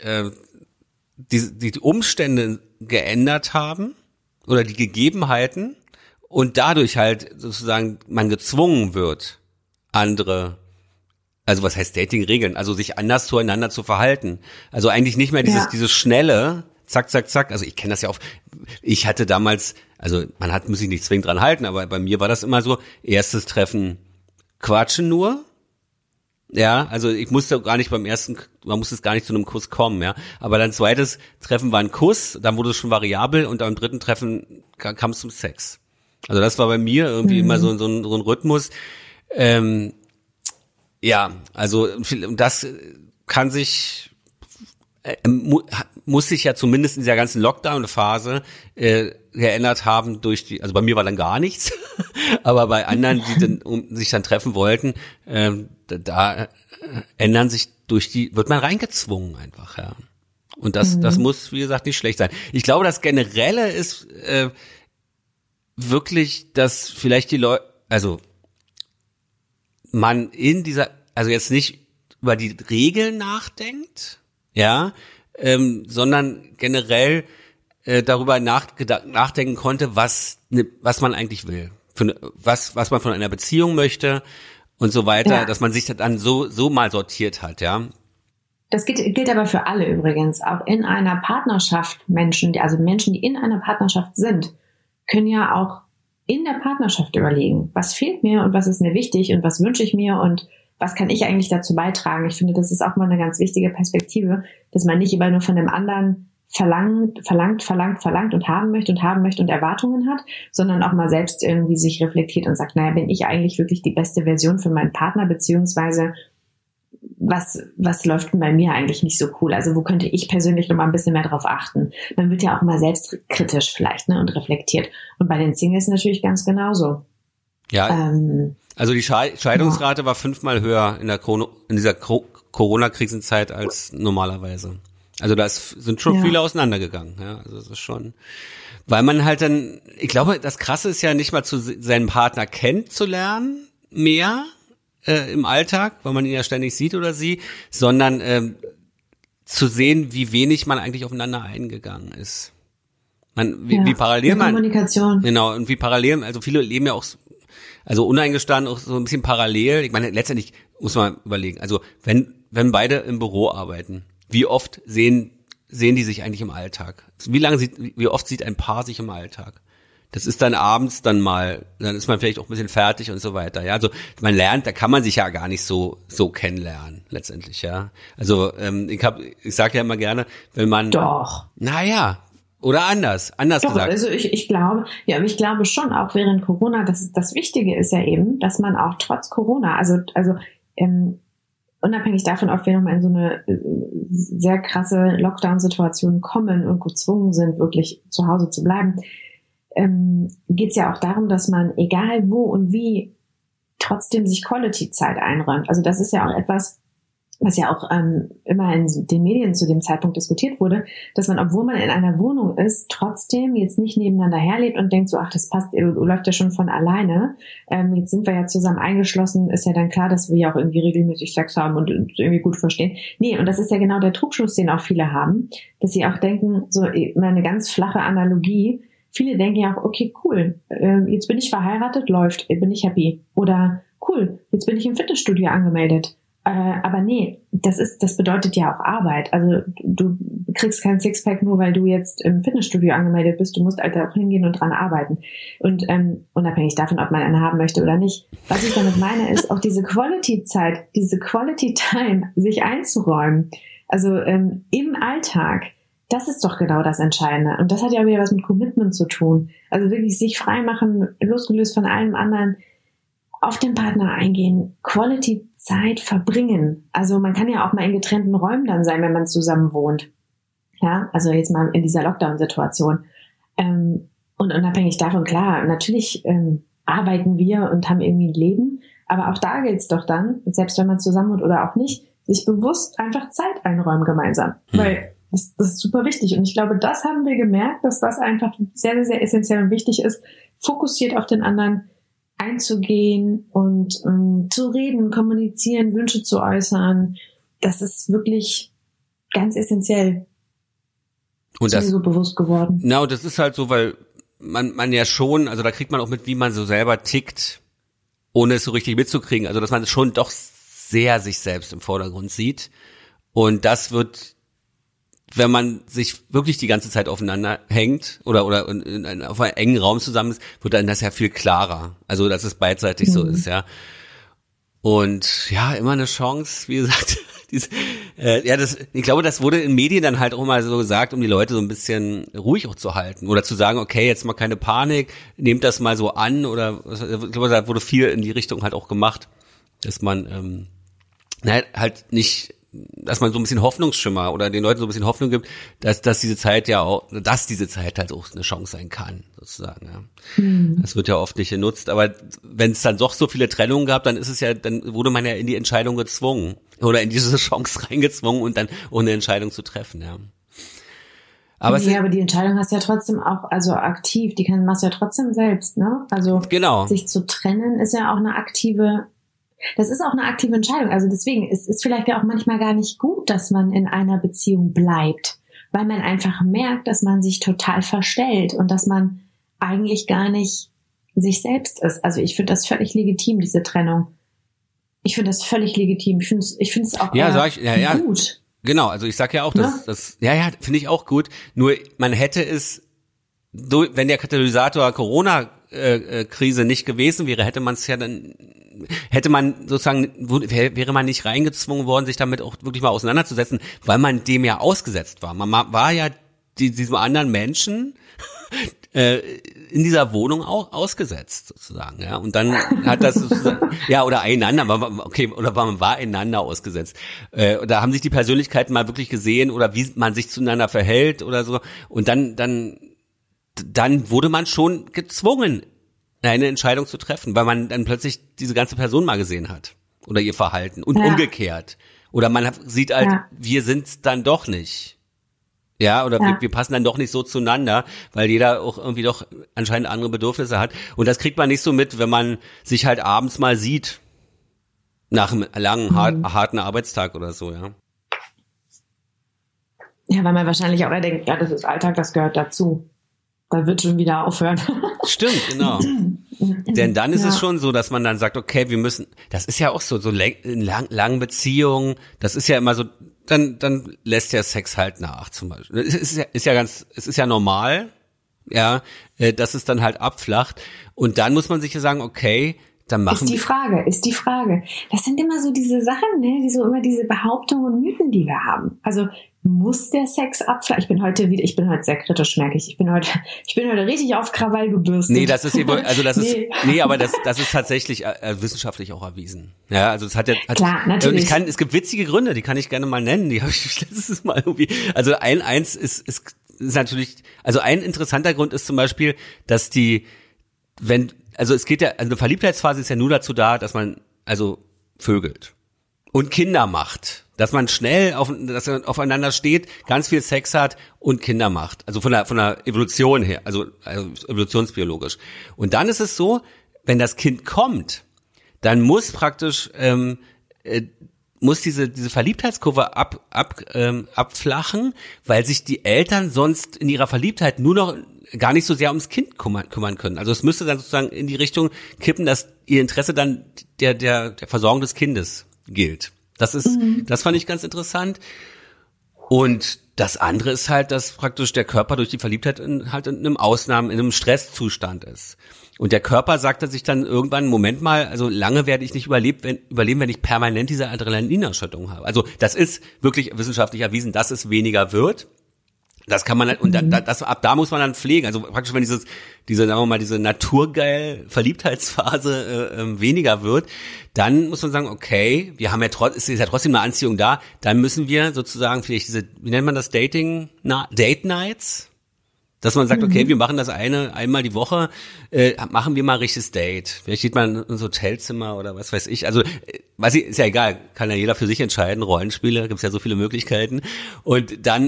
die Umstände geändert haben oder die Gegebenheiten und dadurch halt sozusagen man gezwungen wird, andere, also was heißt Dating-Regeln, also sich anders zueinander zu verhalten. Also eigentlich nicht mehr dieses schnelle, zack, zack, zack. Also ich kenne das ja auch. Ich hatte damals, also muss sich nicht zwingend dran halten, aber bei mir war das immer so, erstes Treffen quatschen nur. Ja, also ich musste gar nicht man musste es gar nicht zu einem Kuss kommen, ja. Aber dann zweites Treffen war ein Kuss, dann wurde es schon variabel und am dritten Treffen kam es zum Sex. Also das war bei mir irgendwie immer so ein Rhythmus. Ja, also das kann sich muss sich ja zumindest in dieser ganzen Lockdown-Phase geändert haben also bei mir war dann gar nichts, aber bei anderen, die sich dann treffen wollten, da ändern sich wird man reingezwungen einfach, ja. Und das muss, wie gesagt, nicht schlecht sein. Ich glaube, das Generelle ist wirklich, dass vielleicht die Leute, also man also jetzt nicht über die Regeln nachdenkt, ja, sondern generell darüber nachdenken konnte, was man eigentlich will, was man von einer Beziehung möchte und so weiter, dass man sich dann so mal sortiert hat, ja. Das gilt aber für alle übrigens, auch in einer Partnerschaft Menschen, die in einer Partnerschaft sind, können ja auch in der Partnerschaft überlegen, was fehlt mir und was ist mir wichtig und was wünsche ich mir und was kann ich eigentlich dazu beitragen. Ich finde, das ist auch mal eine ganz wichtige Perspektive, dass man nicht immer nur von dem anderen verlangt und haben möchte und Erwartungen hat, sondern auch mal selbst irgendwie sich reflektiert und sagt, naja, bin ich eigentlich wirklich die beste Version für meinen Partner, beziehungsweise was läuft bei mir eigentlich nicht so cool? Also wo könnte ich persönlich noch mal ein bisschen mehr drauf achten? Man wird ja auch mal selbstkritisch vielleicht, ne, und reflektiert. Und bei den Singles natürlich ganz genauso. Ja, also die Scheidungsrate war 5-mal höher in dieser Corona-Krisenzeit als normalerweise. Also da sind schon viele auseinandergegangen. Ja, also das ist schon, weil man halt dann, ich glaube, das Krasse ist ja nicht mal seinen Partner kennenzulernen, mehr im Alltag, weil man ihn ja ständig sieht oder sie, sondern zu sehen, wie wenig man eigentlich aufeinander eingegangen ist. Wie parallel man Kommunikation. Genau, und wie parallel, also viele leben ja auch, also uneingestanden auch so ein bisschen parallel. Ich meine, letztendlich muss man überlegen, also wenn beide im Büro arbeiten, wie oft sehen die sich eigentlich im Alltag? Wie oft sieht ein Paar sich im Alltag? Das ist dann abends dann ist man vielleicht auch ein bisschen fertig und so weiter. Ja, also man lernt, da kann man sich ja gar nicht so kennenlernen letztendlich. Ja, also ich sage ja immer gerne, wenn man naja oder anders Doch, gesagt. Also ich glaube, aber ich glaube schon auch während Corona, das Wichtige ist ja eben, dass man auch trotz Corona, also unabhängig davon, ob wir nochmal in so eine sehr krasse Lockdown-Situation kommen und gezwungen sind, wirklich zu Hause zu bleiben, geht es ja auch darum, dass man, egal wo und wie, trotzdem sich Quality-Zeit einräumt. Also das ist ja auch etwas, was ja auch immer in den Medien zu dem Zeitpunkt diskutiert wurde, dass man, obwohl man in einer Wohnung ist, trotzdem jetzt nicht nebeneinander herlebt und denkt so, ach, das passt, läuft ja schon von alleine. Jetzt sind wir ja zusammen eingeschlossen, ist ja dann klar, dass wir ja auch irgendwie regelmäßig Sex haben und uns irgendwie gut verstehen. Nee, und das ist ja genau der Trugschluss, den auch viele haben, dass sie auch denken, so immer eine ganz flache Analogie, viele denken ja auch, okay, cool, jetzt bin ich verheiratet, läuft, bin ich happy. Oder cool, jetzt bin ich im Fitnessstudio angemeldet. Aber nee, das bedeutet ja auch Arbeit. Also du kriegst kein Sixpack nur, weil du jetzt im Fitnessstudio angemeldet bist. Du musst halt auch hingehen und dran arbeiten. Und unabhängig davon, ob man eine haben möchte oder nicht. Was ich damit meine, ist auch diese Quality-Zeit, diese Quality-Time sich einzuräumen. Also im Alltag. Das ist doch genau das Entscheidende. Und das hat ja auch wieder was mit Commitment zu tun. Also wirklich sich frei machen, losgelöst von allem anderen, auf den Partner eingehen, Quality-Zeit verbringen. Also man kann ja auch mal in getrennten Räumen dann sein, wenn man zusammen wohnt. Ja, also jetzt mal in dieser Lockdown-Situation. Und unabhängig davon, klar, natürlich arbeiten wir und haben irgendwie ein Leben. Aber auch da gilt es doch dann, selbst wenn man zusammen wohnt oder auch nicht, sich bewusst einfach Zeit einräumen gemeinsam. Weil das ist super wichtig. Und ich glaube, das haben wir gemerkt, dass das einfach sehr, sehr, sehr essentiell und wichtig ist, fokussiert auf den anderen einzugehen und zu reden, kommunizieren, Wünsche zu äußern. Das ist wirklich ganz essentiell. Und das ist mir so bewusst geworden. Na, und das ist halt so, weil man ja schon, also da kriegt man auch mit, wie man so selber tickt, ohne es so richtig mitzukriegen. Also dass man schon doch sehr sich selbst im Vordergrund sieht. Und das wird, wenn man sich wirklich die ganze Zeit aufeinander hängt oder auf einem engen Raum zusammen ist, wird dann das ja viel klarer. Also, dass es beidseitig so ist, ja. Und ja, immer eine Chance, wie gesagt. Ich glaube, das wurde in Medien dann halt auch mal so gesagt, um die Leute so ein bisschen ruhig auch zu halten oder zu sagen, okay, jetzt mal keine Panik, nehmt das mal so an oder ich glaube, da wurde viel in die Richtung halt auch gemacht, dass man halt nicht, dass man so ein bisschen Hoffnungsschimmer oder den Leuten so ein bisschen Hoffnung gibt, dass diese Zeit halt auch eine Chance sein kann, sozusagen, ja. Das wird ja oft nicht genutzt, aber wenn es dann doch so viele Trennungen gab, dann wurde man ja in die Entscheidung gezwungen oder in diese Chance reingezwungen und dann ohne Entscheidung zu treffen, ja. Aber die Entscheidung hast du ja trotzdem auch, also aktiv, machst du ja trotzdem selbst, ne? Also genau. Sich zu trennen ist ja auch eine aktive Das ist auch eine aktive Entscheidung. Also deswegen, es ist vielleicht ja auch manchmal gar nicht gut, dass man in einer Beziehung bleibt, weil man einfach merkt, dass man sich total verstellt und dass man eigentlich gar nicht sich selbst ist. Also ich finde das völlig legitim, diese Trennung. Ich finde das völlig legitim. Ich finde es auch gut. Genau, also ich sag ja auch, das finde ich auch gut. Nur man hätte es, wenn der Katalysator Corona-Krise nicht gewesen wäre, hätte man sozusagen, wäre man nicht reingezwungen worden, sich damit auch wirklich mal auseinanderzusetzen, weil man dem ja ausgesetzt war. Man war ja diesem anderen Menschen in dieser Wohnung auch ausgesetzt, sozusagen, ja. Und dann hat das sozusagen, oder einander, oder man war einander ausgesetzt. Da haben sich die Persönlichkeiten mal wirklich gesehen oder wie man sich zueinander verhält oder so. Und dann wurde man schon gezwungen, eine Entscheidung zu treffen, weil man dann plötzlich diese ganze Person mal gesehen hat oder ihr Verhalten und umgekehrt. Oder man sieht halt, wir sind's dann doch nicht. Ja, oder wir passen dann doch nicht so zueinander, weil jeder auch irgendwie doch anscheinend andere Bedürfnisse hat. Und das kriegt man nicht so mit, wenn man sich halt abends mal sieht. Nach einem langen, harten Arbeitstag oder so, ja. Ja, weil man wahrscheinlich auch denkt, ja, das ist Alltag, das gehört dazu. Da wird schon wieder aufhören. Stimmt, genau. Denn dann ist es schon so, dass man dann sagt, okay, wir müssen, das ist ja auch so in langen Beziehungen, das ist ja immer so, dann lässt der Sex halt nach, zum Beispiel. Es ist ja normal, ja, dass es dann halt abflacht. Und dann muss man sich ja sagen, okay, dann machen wir. Ist die Frage. Das sind immer so diese Sachen, ne, immer diese Behauptungen und Mythen, die wir haben. Also, muss der Sex abflachen? Ich bin heute sehr kritisch, merke ich. Ich bin heute richtig auf Krawall gebürstet. Nee, aber das ist tatsächlich wissenschaftlich auch erwiesen. Ja, also es klar, natürlich. Es gibt witzige Gründe, die kann ich gerne mal nennen, die habe ich letztes Mal irgendwie, also eins ist natürlich, also ein interessanter Grund ist zum Beispiel, dass eine Verliebtheitsphase ist ja nur dazu da, dass man also vögelt und Kinder macht. Dass man schnell aufeinander steht, ganz viel Sex hat und Kinder macht. Also von der Evolution her, also evolutionsbiologisch. Und dann ist es so, wenn das Kind kommt, dann muss praktisch, muss diese Verliebtheitskurve abflachen, weil sich die Eltern sonst in ihrer Verliebtheit nur noch gar nicht so sehr ums Kind kümmern können. Also es müsste dann sozusagen in die Richtung kippen, dass ihr Interesse dann der Versorgung des Kindes gilt. Das fand ich ganz interessant. Und das andere ist halt, dass praktisch der Körper durch die Verliebtheit in einem Stresszustand ist. Und der Körper sagte sich dann irgendwann, Moment mal, also lange werde ich nicht überleben, wenn ich permanent diese Adrenalinausschüttung habe. Also das ist wirklich wissenschaftlich erwiesen, dass es weniger wird. Das kann man und ab da muss man dann pflegen. Also praktisch, wenn sagen wir mal, diese naturgeil Verliebtheitsphase weniger wird, dann muss man sagen, okay, wir haben ist ja trotzdem eine Anziehung da, dann müssen wir sozusagen vielleicht wie nennt man das, Date Nights? Dass man sagt, okay, wir machen das einmal die Woche, machen wir mal richtiges Date. Vielleicht geht man ins Hotelzimmer oder was weiß ich. Also, ist ja egal, kann ja jeder für sich entscheiden. Rollenspiele, gibt's ja so viele Möglichkeiten. Und dann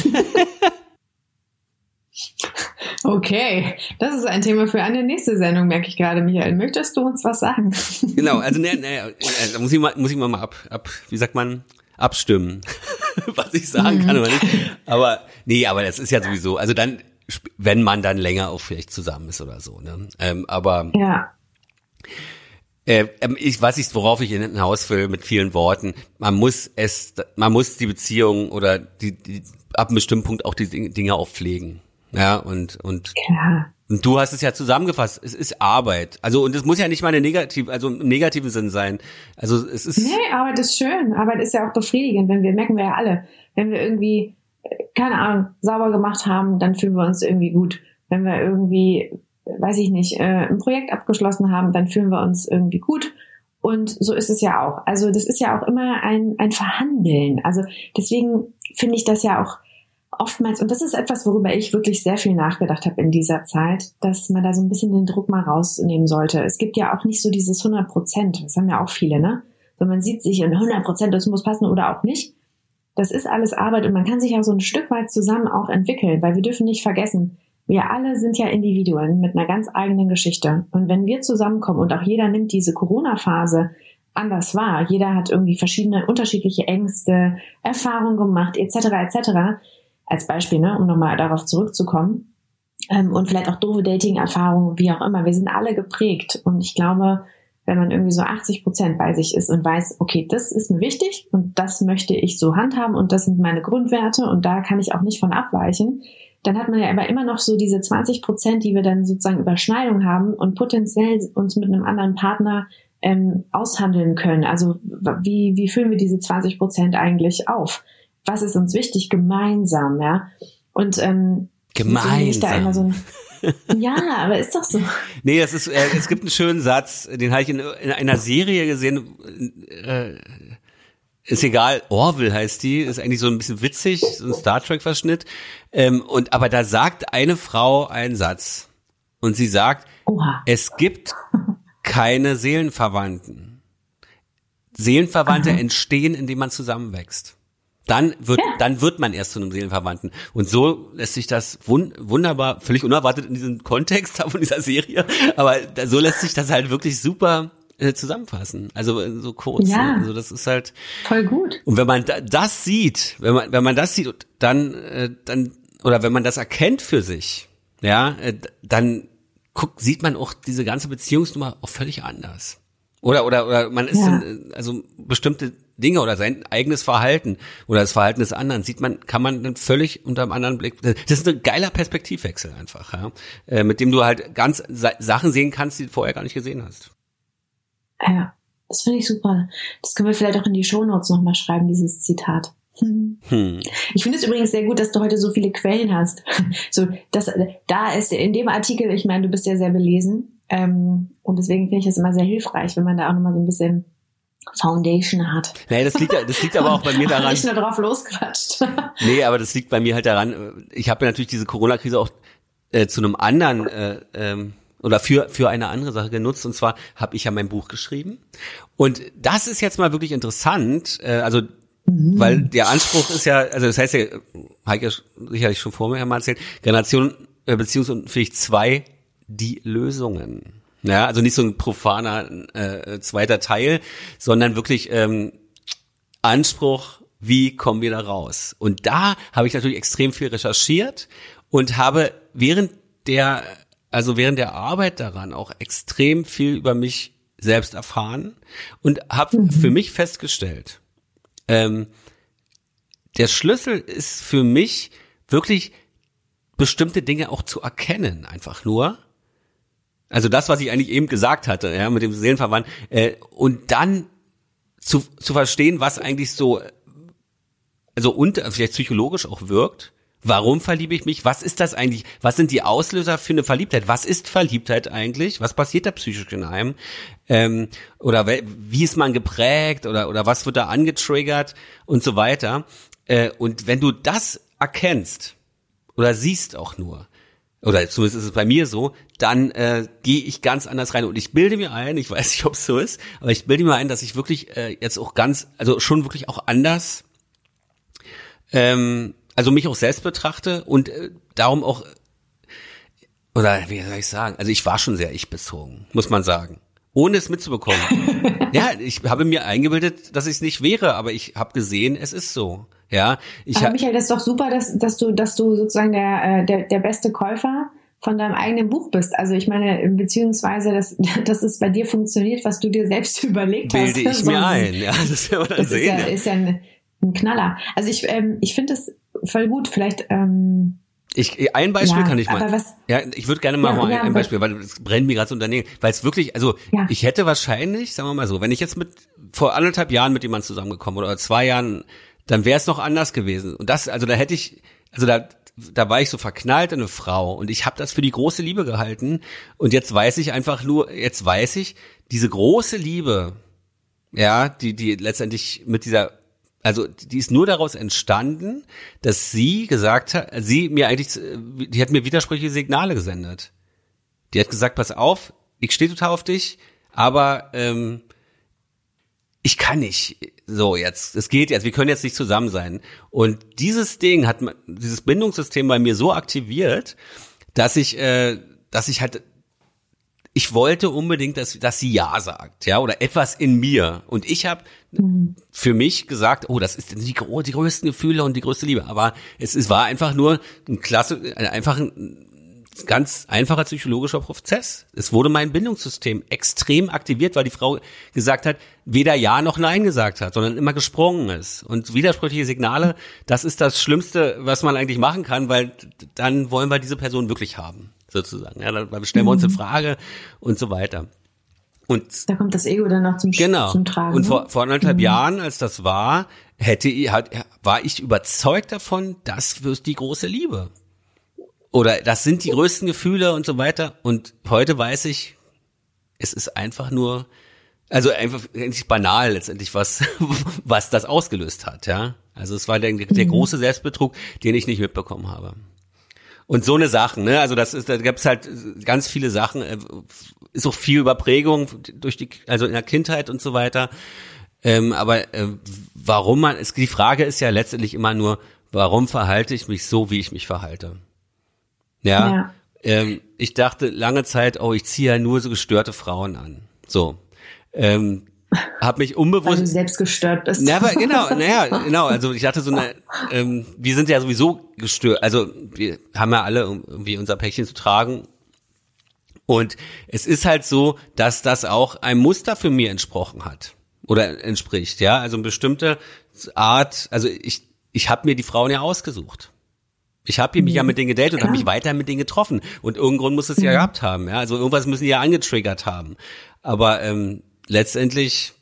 Okay, das ist ein Thema für eine nächste Sendung, merke ich gerade, Michael. Möchtest du uns was sagen? Genau, also da muss ich mal wie sagt man, abstimmen, was ich sagen kann oder nicht. Aber das ist ja sowieso, also dann, wenn man dann länger auch vielleicht zusammen ist oder so, ne? Worauf ich hinaus will mit vielen Worten, man muss die Beziehung oder die ab einem bestimmten Punkt auch die Dinge auch pflegen. Ja, und klar. Und du hast es ja zusammengefasst, es ist Arbeit. Also, und es muss ja nicht mal im negativen Sinn sein. Also, es ist. Nee, Arbeit ist schön. Arbeit ist ja auch befriedigend, merken wir ja alle. Wenn wir irgendwie, keine Ahnung, sauber gemacht haben, dann fühlen wir uns irgendwie gut. Wenn wir irgendwie, weiß ich nicht, ein Projekt abgeschlossen haben, dann fühlen wir uns irgendwie gut. Und so ist es ja auch. Also, das ist ja auch immer ein Verhandeln. Also, deswegen finde ich das ja auch oftmals, und das ist etwas, worüber ich wirklich sehr viel nachgedacht habe in dieser Zeit, dass man da so ein bisschen den Druck mal rausnehmen sollte. Es gibt ja auch nicht so dieses 100%, das haben ja auch viele, ne? So, man sieht sich in 100%, das muss passen oder auch nicht. Das ist alles Arbeit und man kann sich auch so ein Stück weit zusammen auch entwickeln, weil wir dürfen nicht vergessen, wir alle sind ja Individuen mit einer ganz eigenen Geschichte. Und wenn wir zusammenkommen und auch jeder nimmt diese Corona-Phase anders war. Jeder hat irgendwie verschiedene, unterschiedliche Ängste, Erfahrungen gemacht, etc., etc. Als Beispiel, ne, um nochmal darauf zurückzukommen. Und vielleicht auch doofe Dating-Erfahrungen, wie auch immer. Wir sind alle geprägt. Und ich glaube, wenn man irgendwie so 80% bei sich ist und weiß, okay, das ist mir wichtig und das möchte ich so handhaben und das sind meine Grundwerte und da kann ich auch nicht von abweichen, dann hat man ja aber immer noch so diese 20%, die wir dann sozusagen Überschneidung haben und potenziell uns mit einem anderen Partner aushandeln können. Also wie füllen wir diese 20% eigentlich auf? Was ist uns wichtig? Gemeinsam, ja. Und gemeinsam. Da immer so ja, aber ist doch so. Nee, das ist, es gibt einen schönen Satz, den habe ich in einer Serie gesehen, ist egal, Orville heißt die, ist eigentlich so ein bisschen witzig, so ein Star Trek Verschnitt, aber da sagt eine Frau einen Satz und sie sagt, Oha. Es gibt keine Seelenverwandten. Seelenverwandte entstehen, indem man zusammenwächst. Dann wird man erst zu einem Seelenverwandten. Und so lässt sich das wunderbar, völlig unerwartet in diesem Kontext von dieser Serie, aber so lässt sich das halt wirklich super zusammenfassen. Also so kurz. Ja, also das ist halt voll gut. Und wenn man das sieht, wenn man das sieht, dann oder wenn man das erkennt für sich, ja, dann sieht man auch diese ganze Beziehungsnummer auch völlig anders. Oder man ist dann, also bestimmte Dinge oder sein eigenes Verhalten oder das Verhalten des anderen kann man dann völlig unter einem anderen Blick, das ist ein geiler Perspektivwechsel einfach, ja, mit dem du halt ganz Sachen sehen kannst, die du vorher gar nicht gesehen hast. Ja, das finde ich super. Das können wir vielleicht auch in die Shownotes nochmal schreiben, dieses Zitat. Ich finde es übrigens sehr gut, dass du heute so viele Quellen hast. So, da ist in dem Artikel, ich meine, du bist ja sehr belesen, und deswegen finde ich das immer sehr hilfreich, wenn man da auch nochmal so ein bisschen Foundation hat. Nee, das liegt aber auch bei mir daran. Nicht nur drauf losquatscht. Nee, aber das liegt bei mir halt daran, ich habe ja natürlich diese Corona-Krise auch zu einem anderen oder für eine andere Sache genutzt, und zwar habe ich ja mein Buch geschrieben. Und das ist jetzt mal wirklich interessant, weil der Anspruch ist ja, also das heißt ja, habe ich ja sicherlich schon vorher mal erzählt, Generation Beziehungsunfähig 2, die Lösungen. Ja, also nicht so ein profaner zweiter Teil, sondern wirklich Anspruch, wie kommen wir da raus? Und da habe ich natürlich extrem viel recherchiert und habe während der Arbeit daran auch extrem viel über mich selbst erfahren und habe für mich festgestellt, der Schlüssel ist für mich wirklich bestimmte Dinge auch zu erkennen, einfach nur. Also das, was ich eigentlich eben gesagt hatte, ja, mit dem Seelenverwandt, und dann zu verstehen, was eigentlich so, also vielleicht psychologisch auch wirkt. Warum verliebe ich mich? Was ist das eigentlich? Was sind die Auslöser für eine Verliebtheit? Was ist Verliebtheit eigentlich? Was passiert da psychisch in einem? Oder wie ist man geprägt? Oder was wird da angetriggert? Und so weiter. Und wenn du das erkennst oder siehst auch nur, oder zumindest ist es bei mir so, dann gehe ich ganz anders rein. Und ich bilde mir ein, ich weiß nicht, ob es so ist, aber ich bilde mir ein, dass ich wirklich jetzt auch schon wirklich auch anders also mich auch selbst betrachte und darum auch, oder wie soll ich sagen, also ich war schon sehr ich-bezogen, muss man sagen, ohne es mitzubekommen. Ja, ich habe mir eingebildet, dass ich es nicht wäre, aber ich habe gesehen, es ist so. Ja, aber Michael, das ist doch super, dass du sozusagen der beste Käufer von deinem eigenen Buch bist. Also ich meine, beziehungsweise, dass es bei dir funktioniert, was du dir selbst überlegt hast. Bilde ich mir ein, ja, das werden wir dann sehen. Ist ja ein Knaller. Also ich finde das voll gut. Vielleicht ein Beispiel kann ich mal. Ich würde gerne mal ein Beispiel, weil es brennt mir gerade so Unternehmen, weil es wirklich, also ich hätte wahrscheinlich, sagen wir mal so, wenn ich jetzt vor 1,5 Jahren mit jemandem zusammengekommen oder 2 Jahren, dann wäre es noch anders gewesen. Und da war ich so verknallt in eine Frau und ich habe das für die große Liebe gehalten. Und jetzt weiß ich, diese große Liebe, ja, die letztendlich die ist nur daraus entstanden, dass sie gesagt hat, die hat mir widersprüchliche Signale gesendet. Die hat gesagt, pass auf, ich stehe total auf dich, aber ich kann nicht so jetzt, es geht jetzt, wir können jetzt nicht zusammen sein. Und dieses Bindungssystem bei mir so aktiviert, dass ich halt ich wollte unbedingt, dass sie ja sagt, ja, oder etwas in mir. Und ich habe für mich gesagt, oh, das ist die größten Gefühle und die größte Liebe. Aber es war einfach nur ein ganz einfacher psychologischer Prozess. Es wurde mein Bindungssystem extrem aktiviert, weil die Frau gesagt hat, weder Ja noch Nein gesagt hat, sondern immer gesprungen ist. Und widersprüchliche Signale, das ist das Schlimmste, was man eigentlich machen kann, weil dann wollen wir diese Person wirklich haben, sozusagen. Ja, dann stellen wir uns in Frage und so weiter. Und da kommt das Ego dann noch zum Tragen. Und vor 1,5 Jahren, als das war ich überzeugt davon, das wird die große Liebe. Oder das sind die größten Gefühle und so weiter. Und heute weiß ich, es ist einfach nur, also einfach eigentlich banal letztendlich, was das ausgelöst hat, ja. Also es war der große Selbstbetrug, den ich nicht mitbekommen habe. Und so eine Sachen, ne, also da gibt's halt ganz viele Sachen, ist auch viel Überprägung also in der Kindheit und so weiter. Aber warum die Frage ist ja letztendlich immer nur, warum verhalte ich mich so, wie ich mich verhalte? Ja. Ich dachte lange Zeit, ich ziehe ja nur so gestörte Frauen an. So. Hab mich unbewusst. Weil du selbst gestört bist. Genau. Also ich dachte wir sind ja sowieso gestört. Also wir haben ja alle irgendwie unser Päckchen zu tragen. Und es ist halt so, dass das auch einem Muster für mich entsprochen hat. Oder entspricht, ja. Also eine bestimmte Art, also ich habe mir die Frauen ja ausgesucht. Ich habe mich ja mit denen gedatet und habe mich weiter mit denen getroffen. Und irgendeinen Grund muss es ja gehabt haben. Ja? Also irgendwas müssen die ja angetriggert haben. Aber letztendlich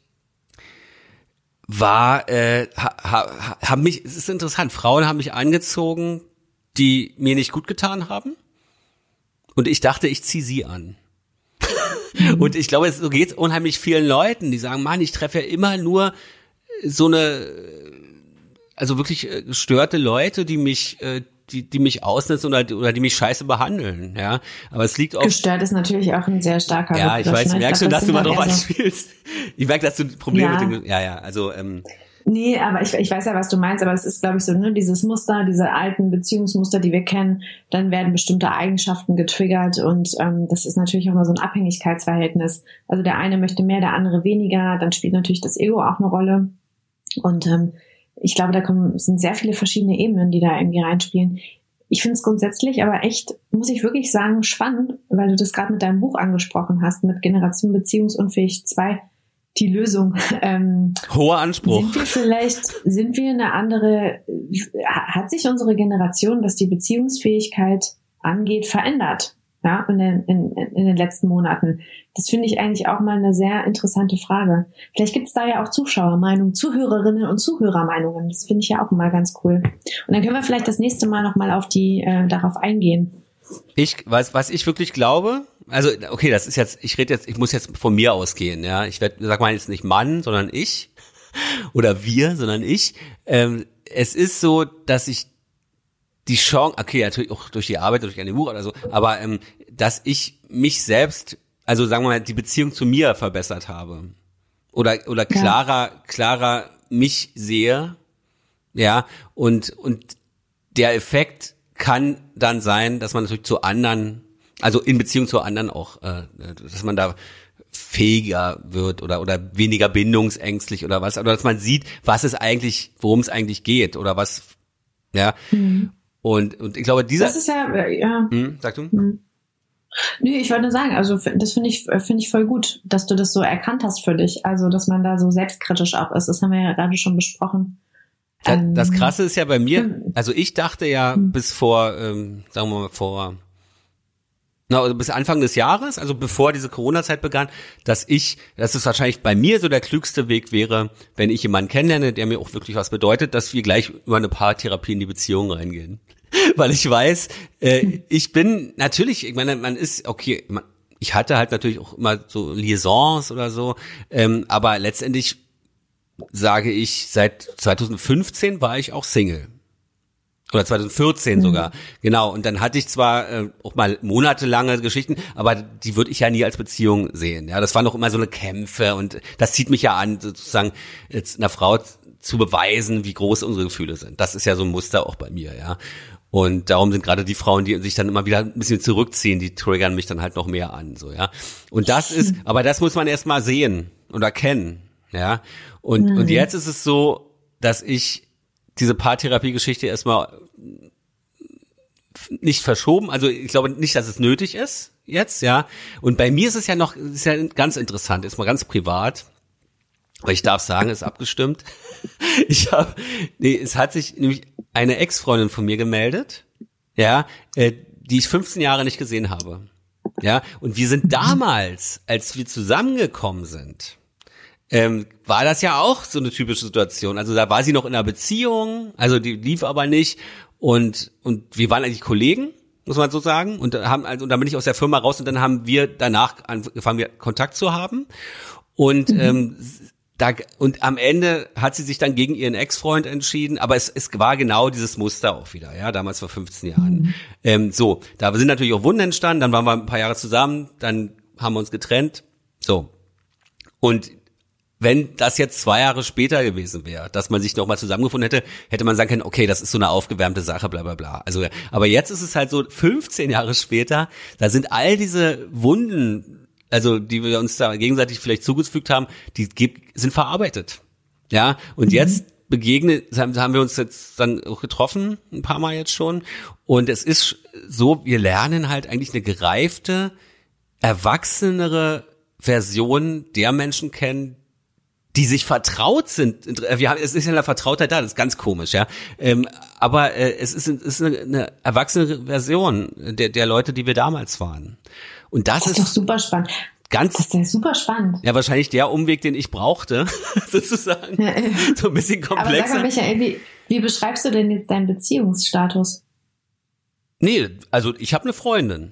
es ist interessant, Frauen haben mich angezogen, die mir nicht gut getan haben. Und ich dachte, ich ziehe sie an. Und ich glaube, so geht's unheimlich vielen Leuten, die sagen, Mann, ich treffe ja immer nur also wirklich gestörte Leute, die mich ausnutzen oder die mich scheiße behandeln, ja. Aber es liegt auch. Gestört ist natürlich auch ein sehr starker Begriff. Ja, ich weiß, merkst du, dass du mal drauf anspielst? Ich merke, dass du Probleme mit dem, also, Nee, aber ich weiß ja, was du meinst, aber es ist, glaube ich, so, ne, dieses Muster, diese alten Beziehungsmuster, die wir kennen, dann werden bestimmte Eigenschaften getriggert und das ist natürlich auch mal so ein Abhängigkeitsverhältnis. Also der eine möchte mehr, der andere weniger, dann spielt natürlich das Ego auch eine Rolle und ich glaube, sind sehr viele verschiedene Ebenen, die da irgendwie reinspielen. Ich finde es grundsätzlich aber echt, muss ich wirklich sagen, spannend, weil du das gerade mit deinem Buch angesprochen hast, mit Generation Beziehungsunfähig 2, die Lösung. Hoher Anspruch. Sind wir eine andere, hat sich unsere Generation, was die Beziehungsfähigkeit angeht, verändert? Ja, in den letzten Monaten. Das finde ich eigentlich auch mal eine sehr interessante Frage. Vielleicht gibt es da ja auch Zuschauermeinungen, Zuhörerinnen und Zuhörermeinungen. Das finde ich ja auch mal ganz cool. Und dann können wir vielleicht das nächste Mal nochmal darauf eingehen. Was ich wirklich glaube, also okay, das ist jetzt, ich muss jetzt von mir ausgehen, ja. Sag mal jetzt nicht Mann, sondern ich oder wir, sondern ich. Es ist so, dass ich die Chance, okay, natürlich auch durch die Arbeit, durch ein Buch oder so, aber dass ich mich selbst, also sagen wir mal, die Beziehung zu mir verbessert habe oder klarer mich sehe, ja, und der Effekt kann dann sein, dass man natürlich zu anderen, also in Beziehung zu anderen auch, dass man da fähiger wird oder weniger bindungsängstlich oder was, oder dass man sieht, worum es eigentlich geht oder was, ja. Und ich glaube, das ist ja. Sag du? Nee, ich wollte nur sagen, also das finde ich voll gut, dass du das so erkannt hast für dich, also dass man da so selbstkritisch auch ist. Das haben wir ja gerade schon besprochen. Das Krasse ist ja bei mir, also ich dachte ja bis bis Anfang des Jahres, also bevor diese Corona-Zeit begann, dass es wahrscheinlich bei mir so der klügste Weg wäre, wenn ich jemanden kennenlerne, der mir auch wirklich was bedeutet, dass wir gleich über eine Paartherapie in die Beziehung reingehen. Weil ich weiß, ich bin natürlich, ich meine, ich hatte halt natürlich auch immer so Liaisons oder so, aber letztendlich sage ich, seit 2015 war ich auch Single. Oder 2014 sogar, genau. Und dann hatte ich zwar auch mal monatelange Geschichten, aber die würde ich ja nie als Beziehung sehen. Ja, das waren doch immer so eine Kämpfe und das zieht mich ja an, sozusagen jetzt einer Frau zu beweisen, wie groß unsere Gefühle sind. Das ist ja so ein Muster auch bei mir, ja. Und darum sind gerade die Frauen, die sich dann immer wieder ein bisschen zurückziehen, die triggern mich dann halt noch mehr an, so, ja. Und das ist, aber das muss man erst mal sehen und erkennen, ja. Und jetzt ist es so, dass ich diese Paartherapie-Geschichte erstmal nicht verschoben, also ich glaube nicht, dass es nötig ist jetzt, ja. Und bei mir ist es ja noch, ist ja ganz interessant, ist mal ganz privat, weil ich darf sagen, ist abgestimmt. Es hat sich nämlich eine Ex-Freundin von mir gemeldet, ja, die ich 15 Jahre nicht gesehen habe, ja. Und wir sind damals, als wir zusammengekommen sind, war das ja auch so eine typische Situation. Also da war sie noch in einer Beziehung, also die lief aber nicht. Und wir waren eigentlich Kollegen, muss man so sagen. Und dann bin ich aus der Firma raus und dann haben wir danach angefangen, Kontakt zu haben. Und und am Ende hat sie sich dann gegen ihren Ex-Freund entschieden, aber es war genau dieses Muster auch wieder, ja, damals vor 15 Jahren. Da sind natürlich auch Wunden entstanden, dann waren wir ein paar Jahre zusammen, dann haben wir uns getrennt, so. Und wenn das jetzt 2 Jahre später gewesen wäre, dass man sich noch mal zusammengefunden hätte, hätte man sagen können, okay, das ist so eine aufgewärmte Sache, bla bla bla. Also, aber jetzt ist es halt so, 15 Jahre später, da sind all diese Wunden, also die wir uns da gegenseitig vielleicht zugefügt haben, sind verarbeitet. Ja, und jetzt haben wir uns jetzt dann auch getroffen, ein paar Mal jetzt schon. Und es ist so, wir lernen halt eigentlich eine gereifte, erwachsenere Version der Menschen kennen, die sich vertraut sind. Es ist ja eine Vertrautheit da, das ist ganz komisch, ja. Aber es ist eine erwachsene Version der Leute, die wir damals waren. Und das ist doch super spannend. Das ist ja super spannend. Ja, wahrscheinlich der Umweg, den ich brauchte, sozusagen. Ja, so ein bisschen komplexer. Aber sag mal, Michael, wie beschreibst du denn jetzt deinen Beziehungsstatus? Nee, also ich habe eine Freundin.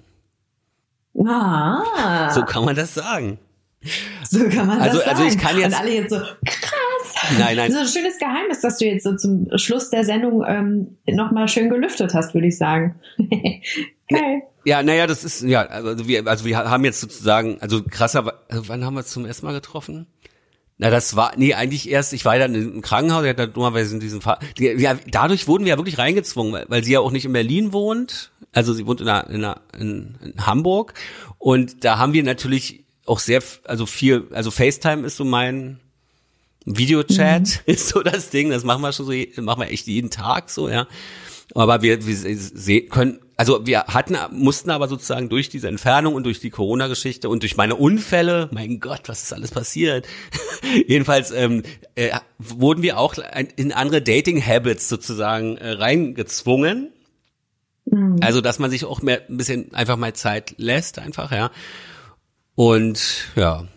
Ah. So kann man das sagen. So kann man das sagen. Also ich kann jetzt. Und alle jetzt so, krass. Nein. So ein schönes Geheimnis, dass du jetzt so zum Schluss der Sendung nochmal schön gelüftet hast, würde ich sagen. Geil. Ja, naja, das ist, ja, also wir haben jetzt sozusagen, also krasser, wann haben wir zum ersten Mal getroffen? Na, eigentlich erst, ich war dann im Krankenhaus, ich hatte dummerweise in diesem Fall, dadurch wurden wir ja wirklich reingezwungen, weil sie ja auch nicht in Berlin wohnt, also sie wohnt in Hamburg, und da haben wir natürlich auch also FaceTime ist so mein Videochat, ist so das Ding, das machen wir echt jeden Tag so, ja. Aber wir können, also mussten aber sozusagen durch diese Entfernung und durch die Corona-Geschichte und durch meine Unfälle, mein Gott, was ist alles passiert? Jedenfalls wurden wir auch in andere Dating-Habits sozusagen reingezwungen. Mhm. Also, dass man sich auch ein bisschen einfach mal Zeit lässt, einfach, ja. Und ja,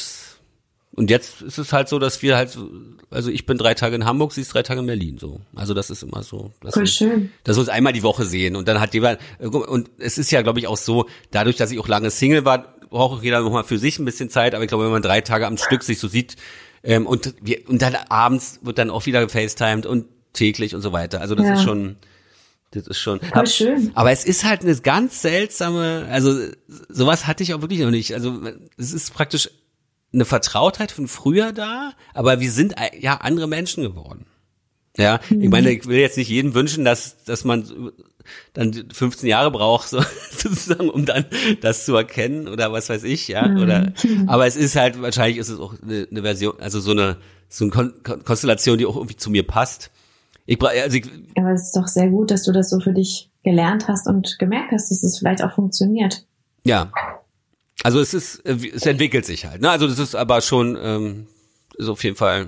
und jetzt ist es halt so, dass wir halt, also ich bin 3 Tage in Hamburg, sie ist 3 Tage in Berlin, so. Also das ist immer so. Voll schön. Dass wir uns einmal die Woche sehen und dann hat jemand, und es ist ja, glaube ich, auch so, dadurch, dass ich auch lange Single war, braucht jeder nochmal für sich ein bisschen Zeit, aber ich glaube, wenn man 3 Tage am Stück sich so sieht, und dann abends wird dann auch wieder gefacetimed und täglich und so weiter. Also das ist schon. Voll schön. Aber es ist halt eine ganz seltsame, also sowas hatte ich auch wirklich noch nicht. Also es ist praktisch eine Vertrautheit von früher da, aber wir sind ja andere Menschen geworden. Ja, ich meine, ich will jetzt nicht jedem wünschen, dass man dann 15 Jahre braucht, so, sozusagen, um dann das zu erkennen oder was weiß ich, ja, oder, aber es ist halt, wahrscheinlich ist es auch eine Version, also so eine Konstellation, die auch irgendwie zu mir passt. Aber es ist doch sehr gut, dass du das so für dich gelernt hast und gemerkt hast, dass es vielleicht auch funktioniert. Ja. Also es entwickelt sich halt, ne? Also das ist aber schon, ist auf jeden Fall,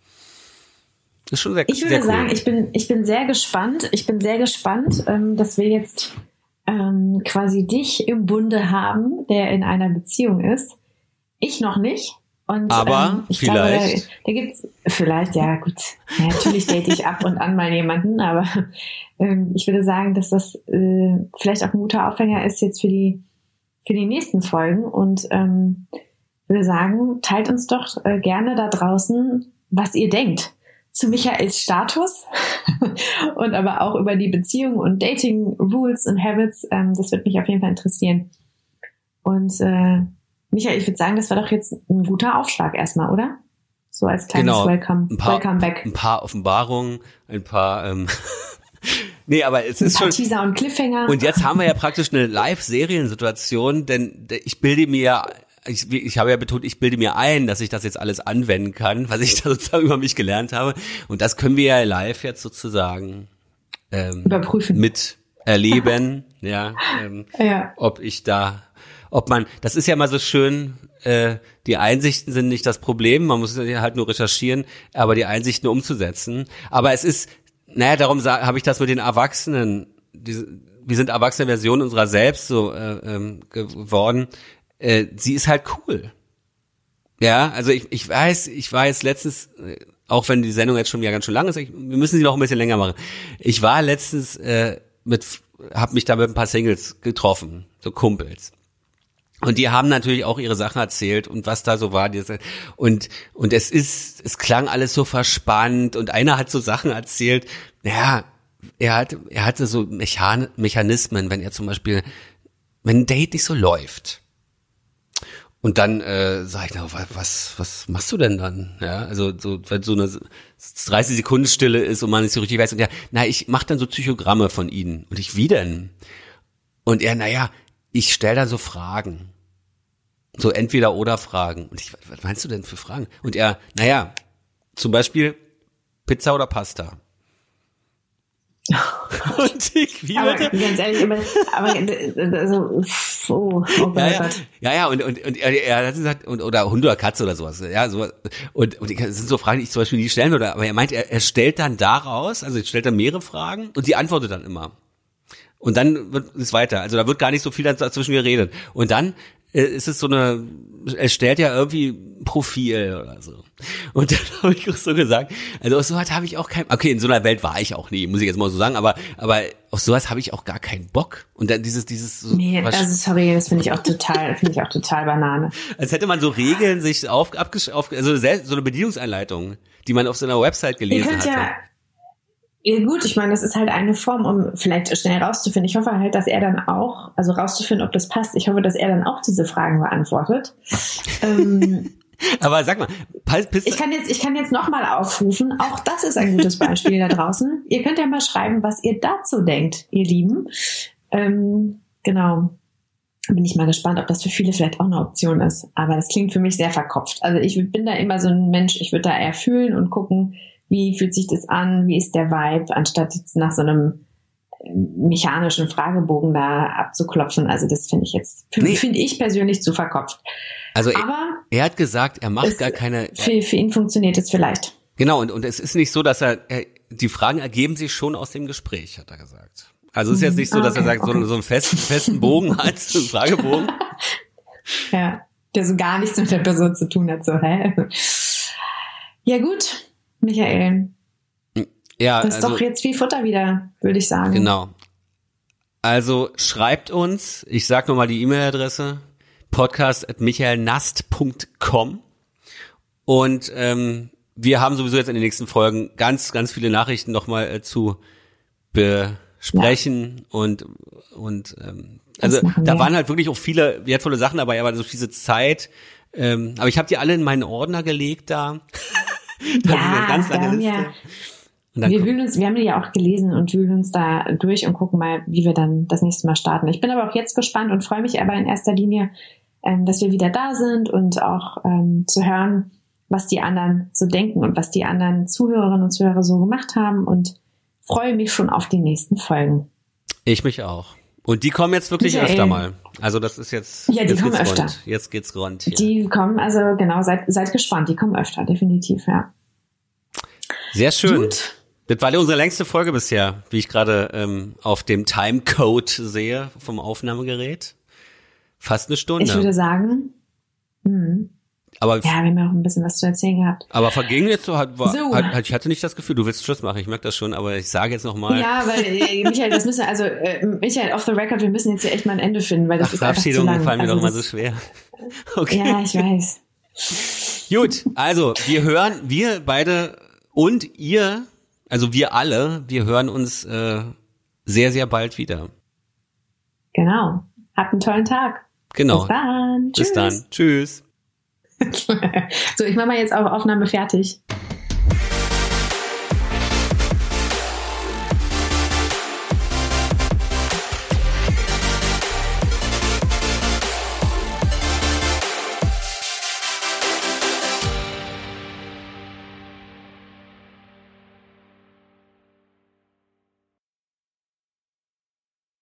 ist schon sehr, ich würde sagen, cool. Ich bin sehr gespannt. Ich bin sehr gespannt, dass wir jetzt quasi dich im Bunde haben, der in einer Beziehung ist. Ich noch nicht. Und, aber ich vielleicht. Glaube, da gibt's vielleicht, ja gut. Ja, natürlich date ich ab und an mal jemanden, aber ich würde sagen, dass das vielleicht auch ein guter Aufhänger ist jetzt für die nächsten Folgen. Und würde sagen, teilt uns doch gerne da draußen, was ihr denkt zu Michaels Status und aber auch über die Beziehung und Dating Rules und Habits. Das wird mich auf jeden Fall interessieren. Und Michael, ich würde sagen, das war doch jetzt ein guter Aufschlag erstmal, oder? So als kleines Welcome back. Ein paar Offenbarungen, ein paar Nee, aber es ist schon. Teaser und Cliffhanger. Und jetzt haben wir ja praktisch eine Live-Seriensituation, denn ich bilde mir, ich habe ja betont, ich bilde mir ein, dass ich das jetzt alles anwenden kann, was ich da sozusagen über mich gelernt habe. Und das können wir ja live jetzt sozusagen überprüfen. Mit erleben, ja, das ist ja mal so schön, die Einsichten sind nicht das Problem, man muss halt nur recherchieren, aber die Einsichten umzusetzen. Aber es ist, darum habe ich das mit den Erwachsenen, wir sind erwachsene Versionen unserer selbst so geworden. Sie ist halt cool. Ja, also ich war jetzt letztens, auch wenn die Sendung jetzt schon ganz schön lang ist, wir müssen sie noch ein bisschen länger machen. Ich war letztens hab mich da mit ein paar Singles getroffen, so Kumpels. Und die haben natürlich auch ihre Sachen erzählt und was da so war. Und es klang alles so verspannt und einer hat so Sachen erzählt. Er hatte so Mechanismen, wenn er zum Beispiel, wenn ein Date nicht so läuft. Und dann sag ich, was machst du denn dann? Ja, also so, wenn so eine 30 Sekunden Stille ist und man nicht so richtig weiß. Und ich mache dann so Psychogramme von ihnen. Und ich, wie denn? Und er, ich stelle dann so Fragen. So Entweder-oder-Fragen. Und ich, was meinst du denn für Fragen? Und er, zum Beispiel Pizza oder Pasta. Und ich, wie aber ganz ehrlich, oh Gott. Ja, und er hat gesagt, oder Hund oder Katze oder sowas, ja, sowas. Und das sind so Fragen, die ich zum Beispiel nie stellen würde, aber er meint, er stellt dann daraus, also er stellt dann mehrere Fragen und die antwortet dann immer. Und dann wird es weiter, also da wird gar nicht so viel dazwischen geredet. Und dann ist es so er stellt ja irgendwie ein Profil oder so. Und dann habe ich auch so gesagt, also auf sowas habe ich auch okay, in so einer Welt war ich auch nie, muss ich jetzt mal so sagen, aber auf sowas habe ich auch gar keinen Bock. Und dann dieses nee, also sorry, das finde ich auch total Banane. Als hätte man so Regeln sich also so eine Bedienungsanleitung, die man auf so einer Website gelesen hatte. Ja gut, ich meine, das ist halt eine Form, um vielleicht schnell rauszufinden. Ich hoffe halt, dass er dann auch, also rauszufinden, ob das passt. Ich hoffe, dass er dann auch diese Fragen beantwortet. Aber sag mal, ich kann jetzt nochmal aufrufen. Auch das ist ein gutes Beispiel da draußen. Ihr könnt ja mal schreiben, was ihr dazu denkt, ihr Lieben. Genau. Bin ich mal gespannt, ob das für viele vielleicht auch eine Option ist. Aber das klingt für mich sehr verkopft. Also ich bin da immer so ein Mensch, ich würde da eher fühlen und gucken, wie fühlt sich das an, wie ist der Vibe, anstatt jetzt nach so einem mechanischen Fragebogen da abzuklopfen. Also das finde ich persönlich zu verkopft. Also er hat gesagt, er macht gar keine... Für ihn funktioniert es vielleicht. Genau, und es ist nicht so, dass die Fragen ergeben sich schon aus dem Gespräch, hat er gesagt. Also es ist jetzt nicht so, dass er sagt, so einen festen Bogen hat, so einen Fragebogen. Ja, der so gar nichts mit der Person zu tun hat. So, hä? Ja gut, Michael. Ja, das ist doch jetzt wie Futter wieder, würde ich sagen. Genau. Also schreibt uns, ich sag nochmal die E-Mail-Adresse, podcast@michaelnast.com und wir haben sowieso jetzt in den nächsten Folgen ganz, ganz viele Nachrichten nochmal zu besprechen und also da waren halt wirklich auch viele wertvolle Sachen dabei, aber so diese Zeit, aber ich habe die alle in meinen Ordner gelegt da. Das ist eine ganz lange Liste. Wir haben die ja auch gelesen und wühlen uns da durch und gucken mal, wie wir dann das nächste Mal starten. Ich bin aber auch jetzt gespannt und freue mich aber in erster Linie, dass wir wieder da sind und auch zu hören, was die anderen so denken und was die anderen Zuhörerinnen und Zuhörer so gemacht haben und freue mich schon auf die nächsten Folgen. Ich mich auch. Und die kommen jetzt wirklich öfter mal. Also das ist jetzt... Ja, die kommen öfter. Jetzt geht's rund. Ja. Die kommen, also genau, seid gespannt. Die kommen öfter, definitiv, ja. Sehr schön. Gut. Das war unsere längste Folge bisher, wie ich gerade auf dem Timecode sehe vom Aufnahmegerät. Fast eine Stunde. Ich würde sagen... Aber ja, wir haben ja auch ein bisschen was zu erzählen gehabt. Aber verging jetzt so, ich hatte nicht das Gefühl, du willst Schluss machen, ich merke das schon, aber ich sage jetzt nochmal. Ja, weil Michael, Michael, off the record, wir müssen jetzt hier echt mal ein Ende finden, weil das ist einfach zu lang. Verabschiedungen fallen mir doch immer so schwer. Okay. Ja, ich weiß. Gut, also wir beide und ihr, also wir alle, wir hören uns sehr, sehr bald wieder. Genau. Habt einen tollen Tag. Genau. Bis dann. Bis dann. Tschüss. So, ich mache mal jetzt auch Aufnahme fertig.